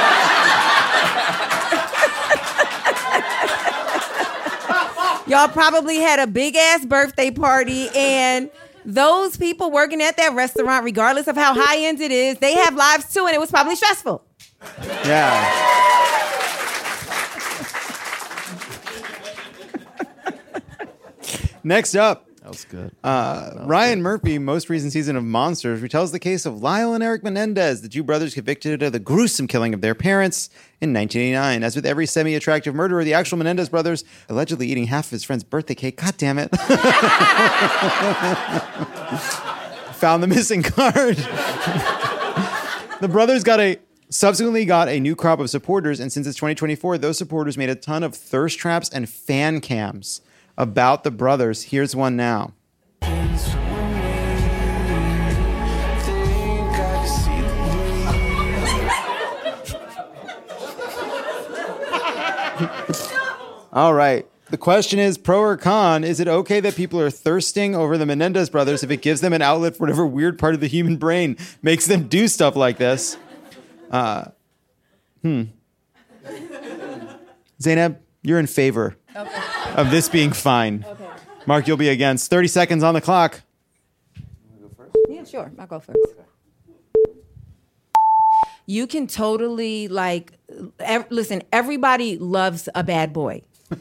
Y'all probably had a big-ass birthday party, and those people working at that restaurant, regardless of how high-end it is, they have lives too, and it was probably stressful. Yeah. Next up. That was good. Ryan Murphy, most recent season of Monsters, retells the case of Lyle and Eric Menendez, the two brothers convicted of the gruesome killing of their parents in 1989. As with every semi-attractive murderer, the actual Menendez brothers allegedly eating half of his friend's birthday cake. God damn it. Found the missing card. The brothers subsequently got a new crop of supporters, and since it's 2024, those supporters made a ton of thirst traps and fan cams about the brothers. Here's one now. All right. The question is, pro or con, is it okay that people are thirsting over the Menendez brothers if it gives them an outlet for whatever weird part of the human brain makes them do stuff like this? Zainab, you're in favor of this being fine. Okay. Mark, you'll be against. 30 seconds on the clock. Yeah, sure. I'll go first. You can totally, listen, everybody loves a bad boy.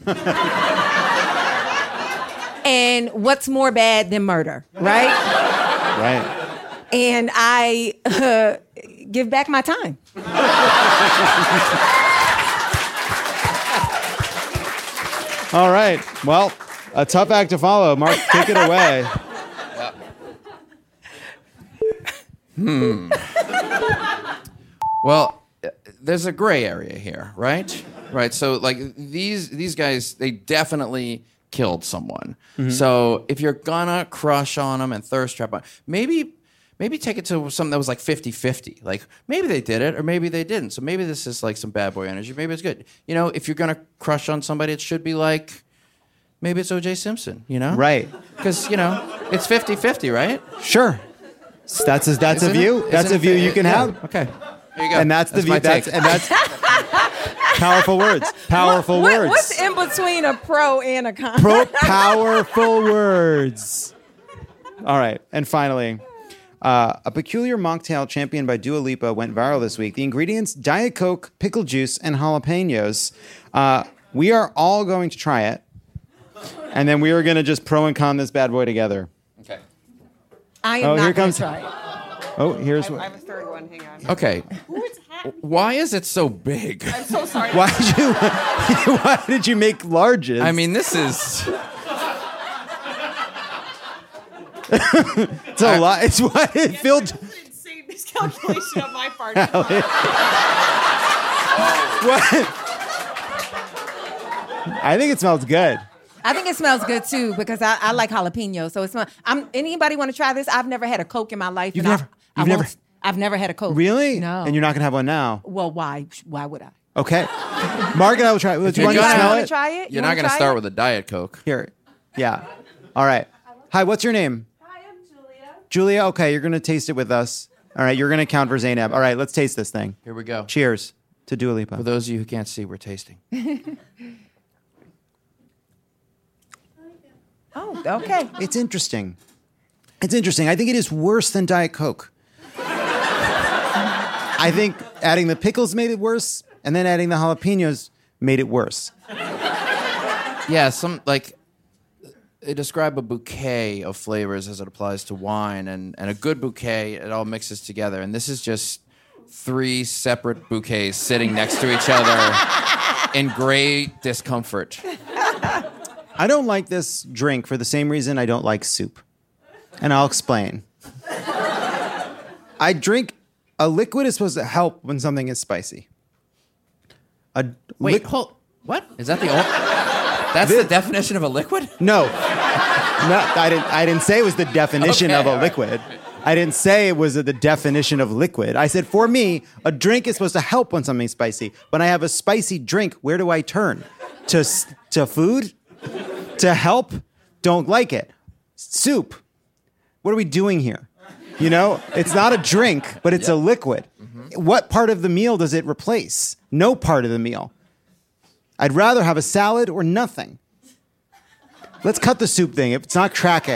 And what's more bad than murder, right? Right. And I give back my time. All right. Well, a tough act to follow. Mark, take it away. Well, there's a gray area here, right? Right. So, these guys, they definitely killed someone. Mm-hmm. So, if you're gonna crush on them and thirst trap on, maybe take it to something that was 50-50. Like, maybe they did it or maybe they didn't. So maybe this is some bad boy energy. Maybe it's good. If you're going to crush on somebody, it should be maybe it's O.J. Simpson, Right. Because, it's 50-50, right? Sure. That's a view. That's a view you can have. Okay. There you go. And that's the view. That's powerful words. Powerful words. What's in between a pro and a con? Powerful words. All right. And finally, a peculiar mocktail championed by Dua Lipa went viral this week. The ingredients, Diet Coke, pickle juice, and jalapenos. We are all going to try it. And then we are going to just pro and con this bad boy together. Okay. I am not going to try it. Oh, here's what. I have a third one. Hang on. Okay. Why is it so big? I'm so sorry. Why did you make larges? I mean, this is... It's a lot. It's what it filled. That's an insane miscalculation on my part. What? I think it smells good. I think it smells good too because I like jalapeno. So it smells. Anybody want to try this? I've never had a Coke in my life. I've never had a Coke. Really? No. And you're not gonna have one now. Well, why? Why would I? Okay. Mark and I will try. Do you want to smell it? Try it? You're not going to start with a Diet Coke. Here. Yeah. All right. Hi. What's your name? Julia, okay, you're going to taste it with us. All right, you're going to count for Zainab. All right, let's taste this thing. Here we go. Cheers to Dua Lipa. For those of you who can't see, we're tasting. Oh, okay. It's interesting. I think it is worse than Diet Coke. I think adding the pickles made it worse, and then adding the jalapenos made it worse. Yeah, they describe a bouquet of flavors as it applies to wine, and a good bouquet, it all mixes together. And this is just 3 separate bouquets sitting next to each other in great discomfort. I don't like this drink for the same reason I don't like soup. And I'll explain. A liquid is supposed to help when something is spicy. Hold. What? Is that the definition of a liquid? No, I didn't say it was the definition of a liquid. I didn't say it was the definition of liquid. I said, for me, a drink is supposed to help when something's spicy. When I have a spicy drink, where do I turn? To food? To help? Don't like it. Soup. What are we doing here? It's not a drink, but it's a liquid. Mm-hmm. What part of the meal does it replace? No part of the meal. I'd rather have a salad or nothing. Let's cut the soup thing if it's not cracking.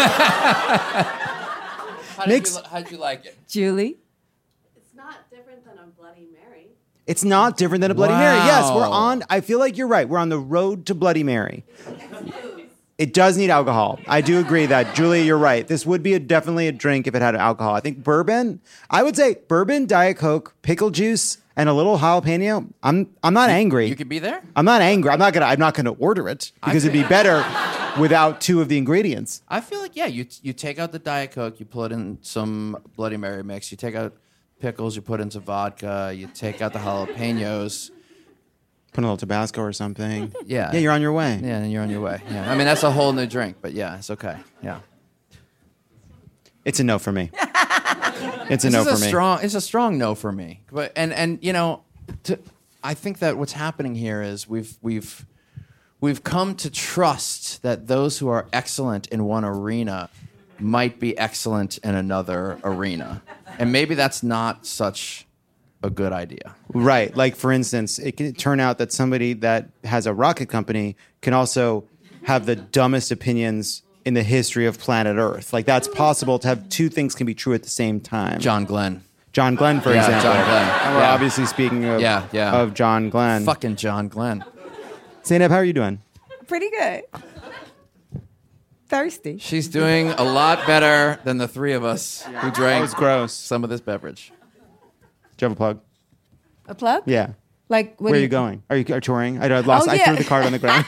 How did you like it? Julie? It's not different than a Bloody Mary. It's not different than a Bloody Mary. Yes, I feel like you're right. We're on the road to Bloody Mary. It does need alcohol. I do agree that, Julia, you're right. This would be definitely a drink if it had alcohol. I think bourbon, I would say bourbon, Diet Coke, pickle juice, and a little jalapeno. I'm not angry. You could be there? I'm not angry. I'm not gonna order it because it'd be better without two of the ingredients. I feel like, yeah, you take out the Diet Coke, you put in some Bloody Mary mix, you take out pickles, you put in some vodka, you take out the jalapenos. Put a little Tabasco or something. Yeah. Yeah, you're on your way. Yeah, and you're on your way. Yeah. I mean, that's a whole new drink, but yeah, it's okay. Yeah. It's a no for me. It's a no for me. It's a strong no for me. But and you know, I think that what's happening here is we've come to trust that those who are excellent in one arena might be excellent in another arena, and maybe that's not such a good idea. Right. Like, for instance, it can turn out that somebody that has a rocket company can also have the dumbest opinions in the history of planet Earth. Like, that's possible to have two things can be true at the same time. John Glenn, for example. John Glenn. And we're obviously speaking of John Glenn. Fucking John Glenn. Zainab, how are you doing? Pretty good. Thirsty. She's doing a lot better than the three of us who drank was gross. some of this beverage. Do you have a plug? A plug? Yeah. Like, where are you going? Are you touring? I lost. Oh, I yeah. threw the card on the ground.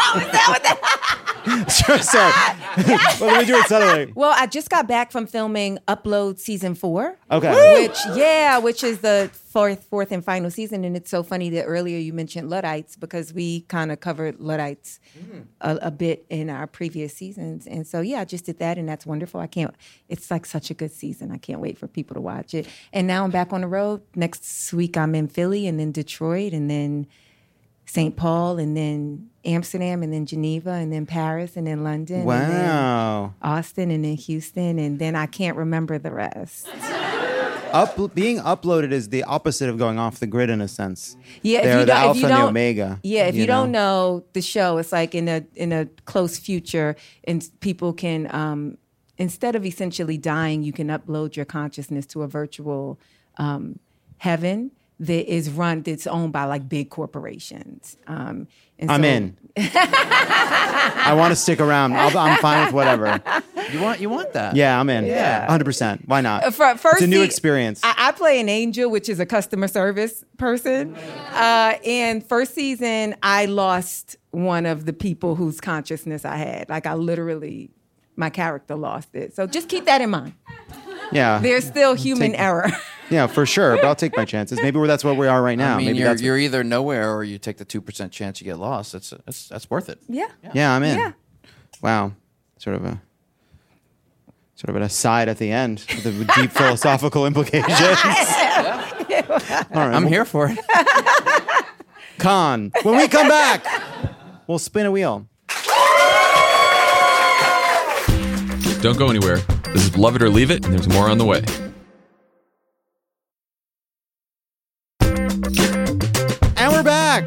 Sure, sorry. Well, let me do it subtly. Well, I just got back from filming Upload season 4. Okay. Which is the fourth and final season. And it's so funny that earlier you mentioned Luddites because we kind of covered Luddites a bit in our previous seasons. And so, yeah, I just did that and that's wonderful. It's like such a good season. I can't wait for people to watch it. And now I'm back on the road. Next week I'm in Philly and then Detroit and then St. Paul and then Amsterdam and then Geneva and then Paris and then London. Wow. And then Austin and then Houston and then I can't remember the rest. Being uploaded is the opposite of going off the grid in a sense. Yeah, they're the alpha and the omega. Yeah, if you don't know the show, it's like in a close future, and people can instead of essentially dying, you can upload your consciousness to a virtual heaven that's owned by like big corporations. And I'm in. I want to stick around. I'm fine with whatever. You want that? Yeah, I'm in. Yeah. 100%. Why not? It's a new experience. I play an angel, which is a customer service person. And first season, I lost one of the people whose consciousness I had. Like my character lost it. So just keep that in mind. Yeah. There's still human error. Yeah, for sure. But I'll take my chances. Maybe that's what we are right now. I mean, Maybe you're either nowhere or you take the 2% chance you get lost. That's worth it. Yeah. Yeah, I'm in. Yeah. Wow. Sort of an aside at the end with the deep philosophical implications. All right, I'm here for it. Con. When we come back, we'll spin a wheel. Don't go anywhere. This is Love It or Leave It, and there's more on the way. And we're back.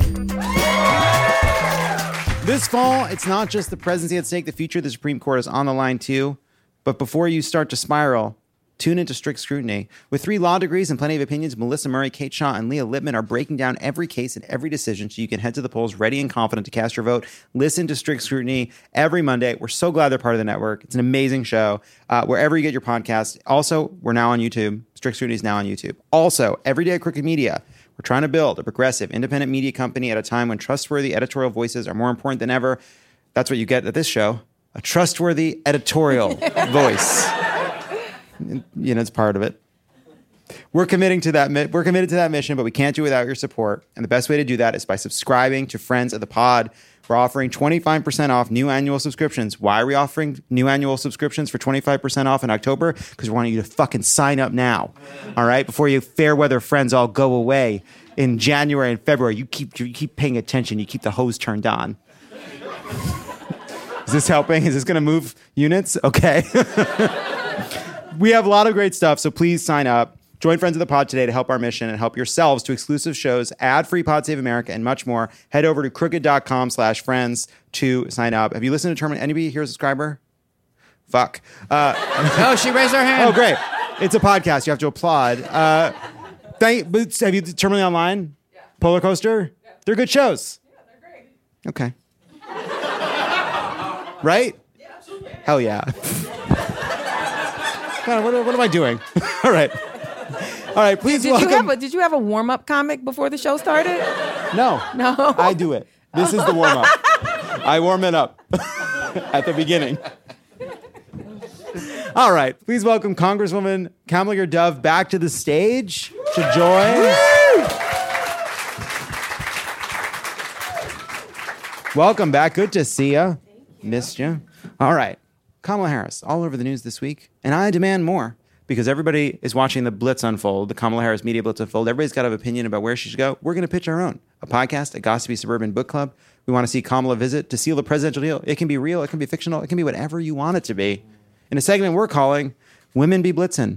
This fall, it's not just the presidency at stake. The future of the Supreme Court is on the line, too. But before you start to spiral, tune into Strict Scrutiny. With 3 law degrees and plenty of opinions, Melissa Murray, Kate Shaw, and Leah Lippman are breaking down every case and every decision so you can head to the polls ready and confident to cast your vote. Listen to Strict Scrutiny every Monday. We're so glad they're part of the network. It's an amazing show. Wherever you get your podcast. Also, we're now on YouTube. Strict Scrutiny is now on YouTube. Also, every day at Crooked Media, we're trying to build a progressive, independent media company at a time when trustworthy editorial voices are more important than ever. That's what you get at this show. A trustworthy editorial voice. You know, it's part of it. We're committing to that. We're committed to that mission, but we can't do it without your support. And the best way to do that is by subscribing to Friends of the Pod. We're offering 25% off new annual subscriptions. Why are we offering new annual subscriptions for 25% off in October? Because we want you to fucking sign up now. All right, before you fair weather friends all go away in January and February. You keep paying attention. You keep the hose turned on. Is this helping? Is this going to move units? Okay. We have a lot of great stuff, so please sign up. Join Friends of the Pod today to help our mission and help yourselves to exclusive shows, ad-free Pod Save America, and much more. Head over to crooked.com/friends to sign up. Have you listened to Terminal? Anybody here a subscriber? Fuck. Oh, she raised her hand. Oh, great. It's a podcast. You have to applaud. Have you Terminally Online? Yeah. Polar Coaster? Yeah. They're good shows. Yeah, they're great. Okay. Right? Hell yeah. God, what am I doing? All right. Please welcome. Did you have a warm-up comic before the show started? No. I do it. This is the warm-up. I warm it up at the beginning. All right. Please welcome Congresswoman Kamala Yourdove back to the stage to join. Welcome back. Good to see you. Missed you. All right. Kamala Harris, all over the news this week. And I demand more because everybody is watching the Blitz unfold, the Kamala Harris Media Blitz unfold. Everybody's got an opinion about where she should go. We're going to pitch our own. A podcast, a gossipy suburban book club. We want to see Kamala visit to seal the presidential deal. It can be real. It can be fictional. It can be whatever you want it to be. In a segment we're calling Women Be Blitzin'.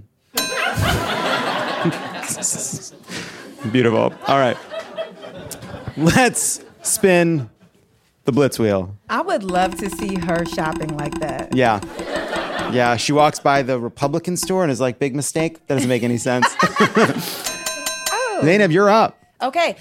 Beautiful. All right. Let's spin the Blitz wheel. I would love to see her shopping like that. Yeah, she walks by the Republican store and is like, big mistake. That doesn't make any sense. Zainab, you're up. Okay.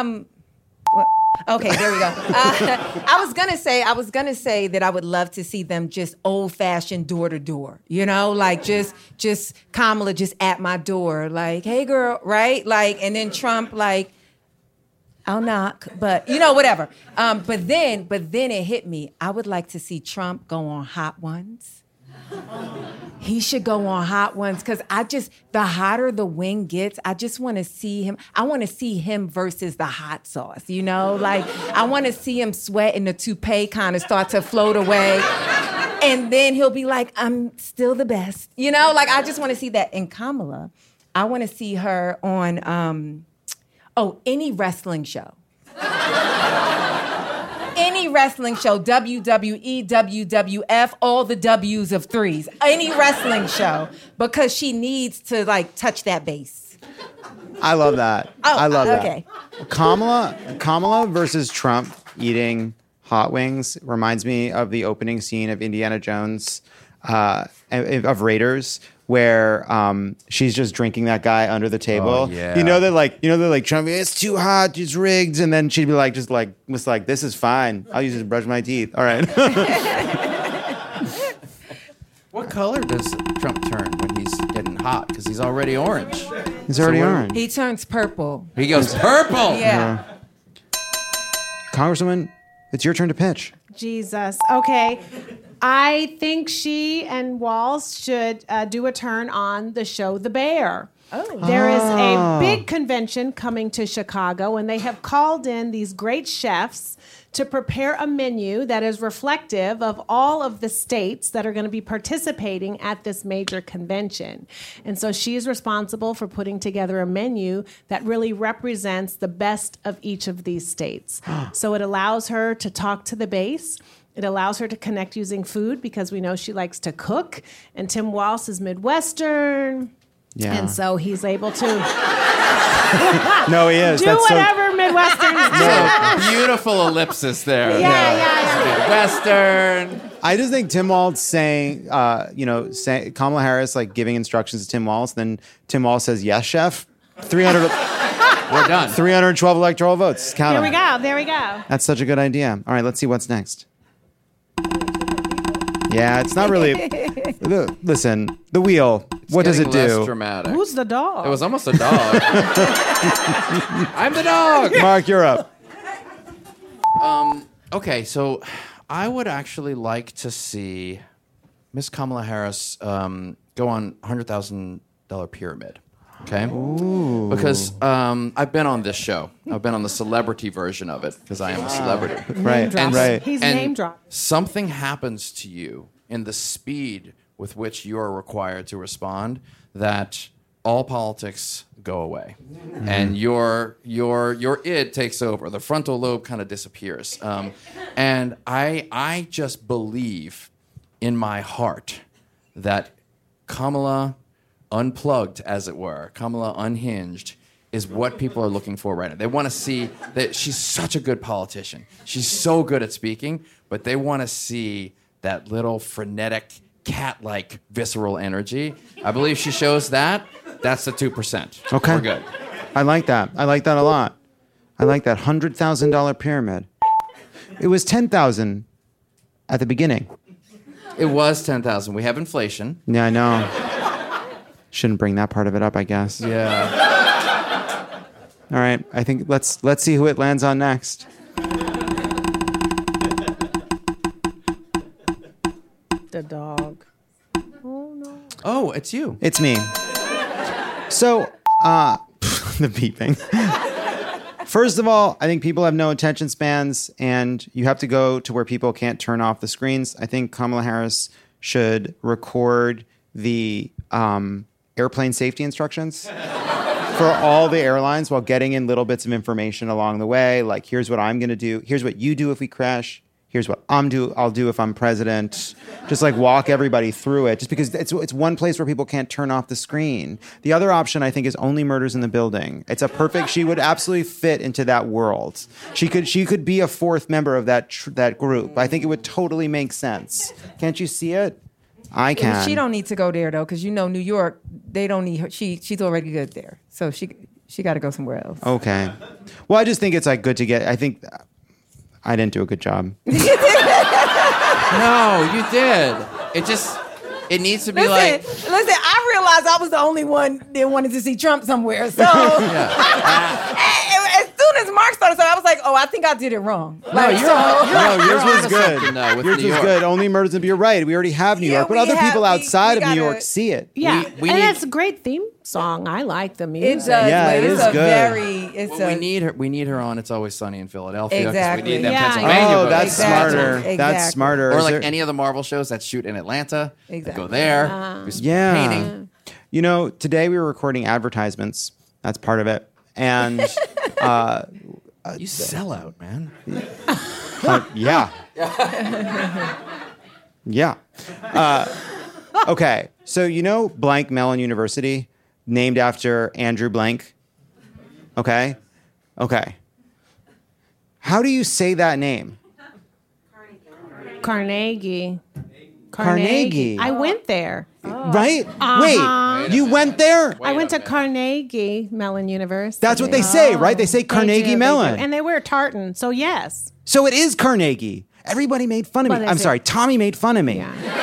Okay, there we go. I was gonna say that I would love to see them just old-fashioned door to door. You know, like just Kamala just at my door, like, hey girl, right? Like, and then Trump, like, I'll knock, but you know, whatever. But then it hit me. I would like to see Trump go on Hot Ones. He should go on Hot Ones because the hotter the wing gets, I just want to see him. I want to see him versus the hot sauce, you know? Like, I want to see him sweat and the toupee kind of start to float away. And then he'll be like, I'm still the best. You know, like, I just want to see that. And Kamala, I want to see her on, any wrestling show. Any wrestling show, WWE, WWF, all the W's of threes. Any wrestling show, because she needs to, like, touch that base. I love that. I love okay. that. Kamala versus Trump eating hot wings reminds me of the opening scene of Indiana Jones, of Raiders, where she's just drinking that guy under the table. Oh, yeah. You know that like Trump, it's too hot, it's rigged, and then she'd be like, just like this is fine. I'll use it to brush my teeth. All right. What color does Trump turn when he's getting hot? Because he's already orange. He's already orange. He turns purple. He goes purple. Yeah. Congresswoman, it's your turn to pitch. Jesus. Okay. I think she and Walls should do a turn on the show The Bear. There is a big convention coming to Chicago, and they have called in these great chefs to prepare a menu that is reflective of all of the states that are going to be participating at this major convention. And so she is responsible for putting together a menu that really represents the best of each of these states. So it allows her to talk to the base. It allows her to connect using food because we know she likes to cook. And Tim Walz is Midwestern. Yeah. And so he's able to No, he is. do whatever Midwesterns do. Beautiful ellipsis there. Yeah. Midwestern. I just think Tim Walz saying, Kamala Harris like giving instructions to Tim Walz, then Tim Walz says, yes, chef. 300. We're done. 312 electoral votes. Count them. There we go. That's such a good idea. All right, let's see what's next. Yeah, it's not really. Listen, the wheel. What does it do? Less dramatic. Who's the dog? It was almost a dog. I'm the dog. Mark, you're up. Okay, so I would actually like to see Miss Kamala Harris go on $100,000 pyramid. Okay. Ooh. Because I've been on this show. I've been on the celebrity version of it because I am a celebrity. Right. Right. He's name dropped. Something happens to you in the speed with which you are required to respond that all politics go away, and your id takes over. The frontal lobe kind of disappears, and I just believe in my heart that Kamala unplugged, as it were, Kamala unhinged, is what people are looking for right now. They want to see that she's such a good politician. She's so good at speaking, but they want to see that little frenetic, cat-like, visceral energy. I believe she shows that. That's the 2%. Okay. We're good. I like that. I like that a lot. I like that $100,000 pyramid. It was $10,000 at the beginning. It was 10,000. We have inflation. Yeah, I know. Shouldn't bring that part of it up, I guess. Yeah. All right. I think let's see who it lands on next. The dog. Oh, it's you. It's me. So, the beeping. First of all, I think people have no attention spans, and you have to go to where people can't turn off the screens. I think Kamala Harris should record the airplane safety instructions for all the airlines while getting in little bits of information along the way. Like, here's what I'm going to do. Here's what you do if we crash. Here's what I'll do if I'm president. Just like walk everybody through it, just because it's one place where people can't turn off the screen. The other option, I think, is Only Murders in the Building. It's a perfect. She would absolutely fit into that world. She could be a fourth member of that group. I think it would totally make sense. Can't you see it? I can. She don't need to go there though, because New York, they don't need her. She's already good there, so she got to go somewhere else. Okay. Well, I just think it's like good to get. I think. I didn't do a good job. No, you did. It needs to be Listen, I realized I was the only one that wanted to see Trump somewhere. So as soon as Mark started, I was like, oh, I think I did it wrong. Yours was good. Yours was good. Only Murders in You're right. We already have New York, but other people outside of New York see it. Yeah, it's a great theme song. I like the music. It does. Yeah, it is good. We need her on It's Always Sunny in Philadelphia. 'Cause Exactly. we need them Yeah. Pennsylvania. Oh, that's Exactly. smarter. Exactly. That's smarter. Or Is like there- any of the Marvel shows that shoot in Atlanta. Exactly. Go there. Do some painting. You know, today we were recording advertisements. That's part of it. And You sell out, man. yeah. Yeah. Okay. So Blank Mellon University, named after Andrew Blank. Okay. How do you say that name? Carnegie. Carnegie. I went there. Right? Uh-huh. Wait, you went there? I went to Carnegie Mellon University. That's what they say, right? They say Carnegie do. Mellon. And they wear tartan, so yes. So it is Carnegie. Everybody made fun of me. But I'm is sorry, it- Tommy made fun of me.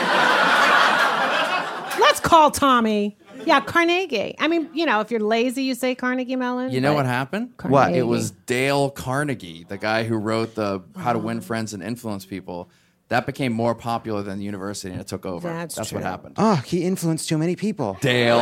Let's call Tommy. Yeah, Carnegie. I mean, if you're lazy, you say Carnegie Mellon. You know but what happened? What? It was Dale Carnegie, the guy who wrote the How to Win Friends and Influence People. That became more popular than the university, and it took over. That's what true. happened. Oh, he influenced too many people. Dale.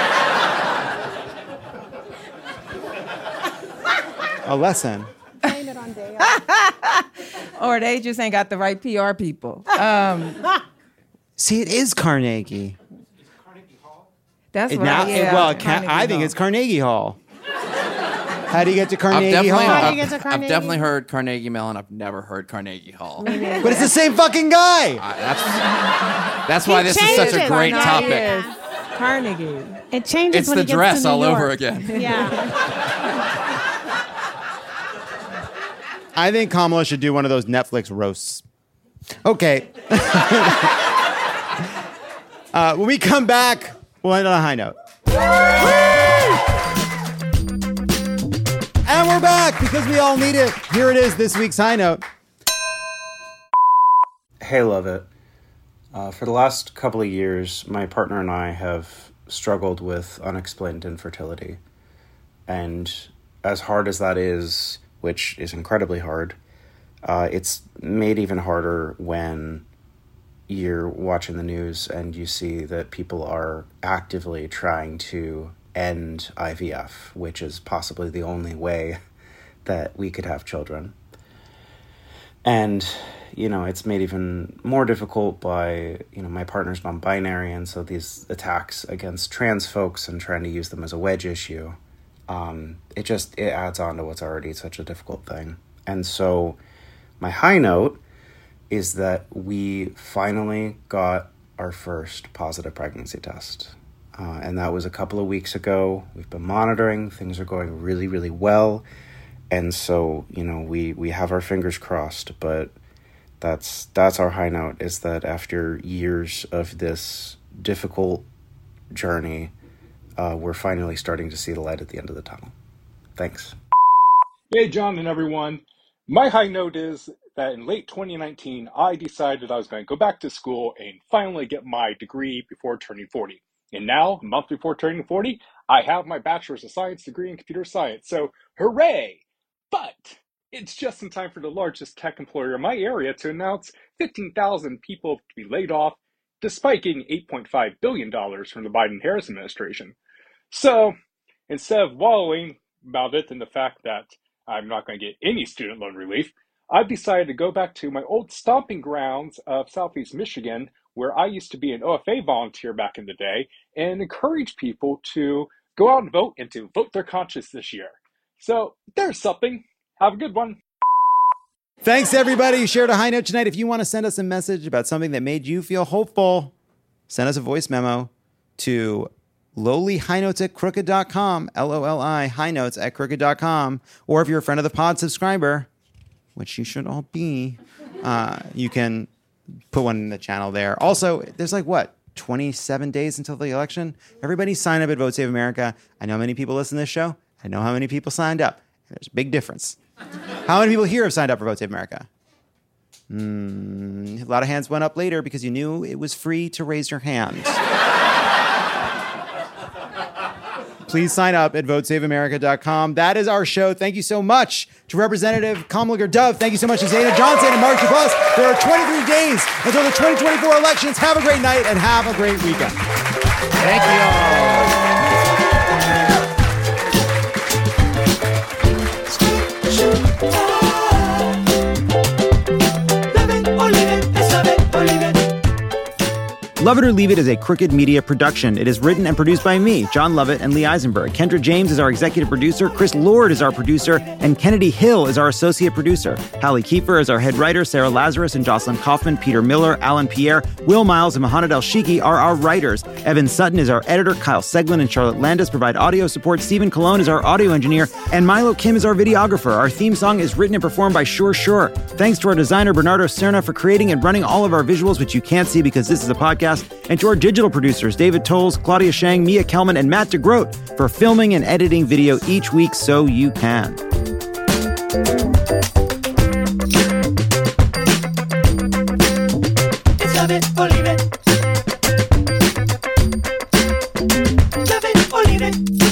A lesson. Blame it on Dale. Or they just ain't got the right PR people. See, it is Carnegie. That's right. Now, yeah, well, Carnegie I think Hall. it's Carnegie Hall. How do you get to Carnegie Hall? How do you get to I've Carnegie? definitely heard Carnegie Mellon. I've never heard Carnegie Hall. But it's the same fucking guy. That's why this is such a changes. great topic. Yes. Carnegie. It changes It's when the it gets dress to New all York. over again. Yeah. I think Kamala should do one of those Netflix roasts. Okay. When we come back, we'll end on a high note. And we're back because we all need it. Here it is, this week's high note. Hey, love it. For the last couple of years, my partner and I have struggled with unexplained infertility. And as hard as that is, which is incredibly hard, it's made even harder when you're watching the news and you see that people are actively trying to end IVF, which is possibly the only way that we could have children. And, it's made even more difficult by, my partner's non-binary, and so these attacks against trans folks and trying to use them as a wedge issue, it adds on to what's already such a difficult thing. And so my high note is that we finally got our first positive pregnancy test. And that was a couple of weeks ago. We've been monitoring. Things are going really, really well. And so, we have our fingers crossed, but that's our high note, is that after years of this difficult journey, we're finally starting to see the light at the end of the tunnel. Thanks. Hey, John and everyone. My high note is that in late 2019, I decided I was going to go back to school and finally get my degree before turning 40. And now, a month before turning 40, I have my Bachelor's of Science degree in computer science. So, hooray! But it's just in time for the largest tech employer in my area to announce 15,000 people to be laid off, despite getting $8.5 billion from the Biden-Harris administration. So, instead of wallowing about it and the fact that I'm not going to get any student loan relief, I've decided to go back to my old stomping grounds of Southeast Michigan, where I used to be an OFA volunteer back in the day, and encourage people to go out and vote and to vote their conscience this year. So there's something. Have a good one. Thanks, everybody who shared a high note tonight. If you want to send us a message about something that made you feel hopeful, send us a voice memo to lowlyhighnotes@crooked.com, LOLI, highnotes@crooked.com. Or if you're a friend of the pod subscriber, which you should all be, you can put one in the channel there. Also, there's 27 days until the election. Everybody sign up at Vote Save America. I know many people listen to this show. I know how many people signed up. There's a big difference. How many people here have signed up for Vote Save America? A lot of hands went up later because you knew it was free to raise your hand. Please sign up at votesaveamerica.com. That is our show. Thank you so much to Representative Kamlager Dove. Thank you so much to Zayna Johnson and Mark Duplass. There are 23 days until the 2024 elections. Have a great night and have a great weekend. Thank you all. Love It or Leave It is a Crooked Media production. It is written and produced by me, John Lovett, and Lee Eisenberg. Kendra James is our executive producer, Chris Lord is our producer, and Kennedy Hill is our associate producer. Hallie Kiefer is our head writer, Sarah Lazarus and Jocelyn Kaufman, Peter Miller, Alan Pierre, Will Miles, and Mohamed El-Shiki are our writers. Evan Sutton is our editor, Kyle Seglin and Charlotte Landis provide audio support, Stephen Colon is our audio engineer, and Milo Kim is our videographer. Our theme song is written and performed by Sure Sure. Thanks to our designer, Bernardo Serna, for creating and running all of our visuals, which you can't see because this is a podcast. And to our digital producers, David Tolles, Claudia Shang, Mia Kelman, and Matt DeGroat for filming and editing video each week so you can. It's Love It or Leave It. Love It or Leave It.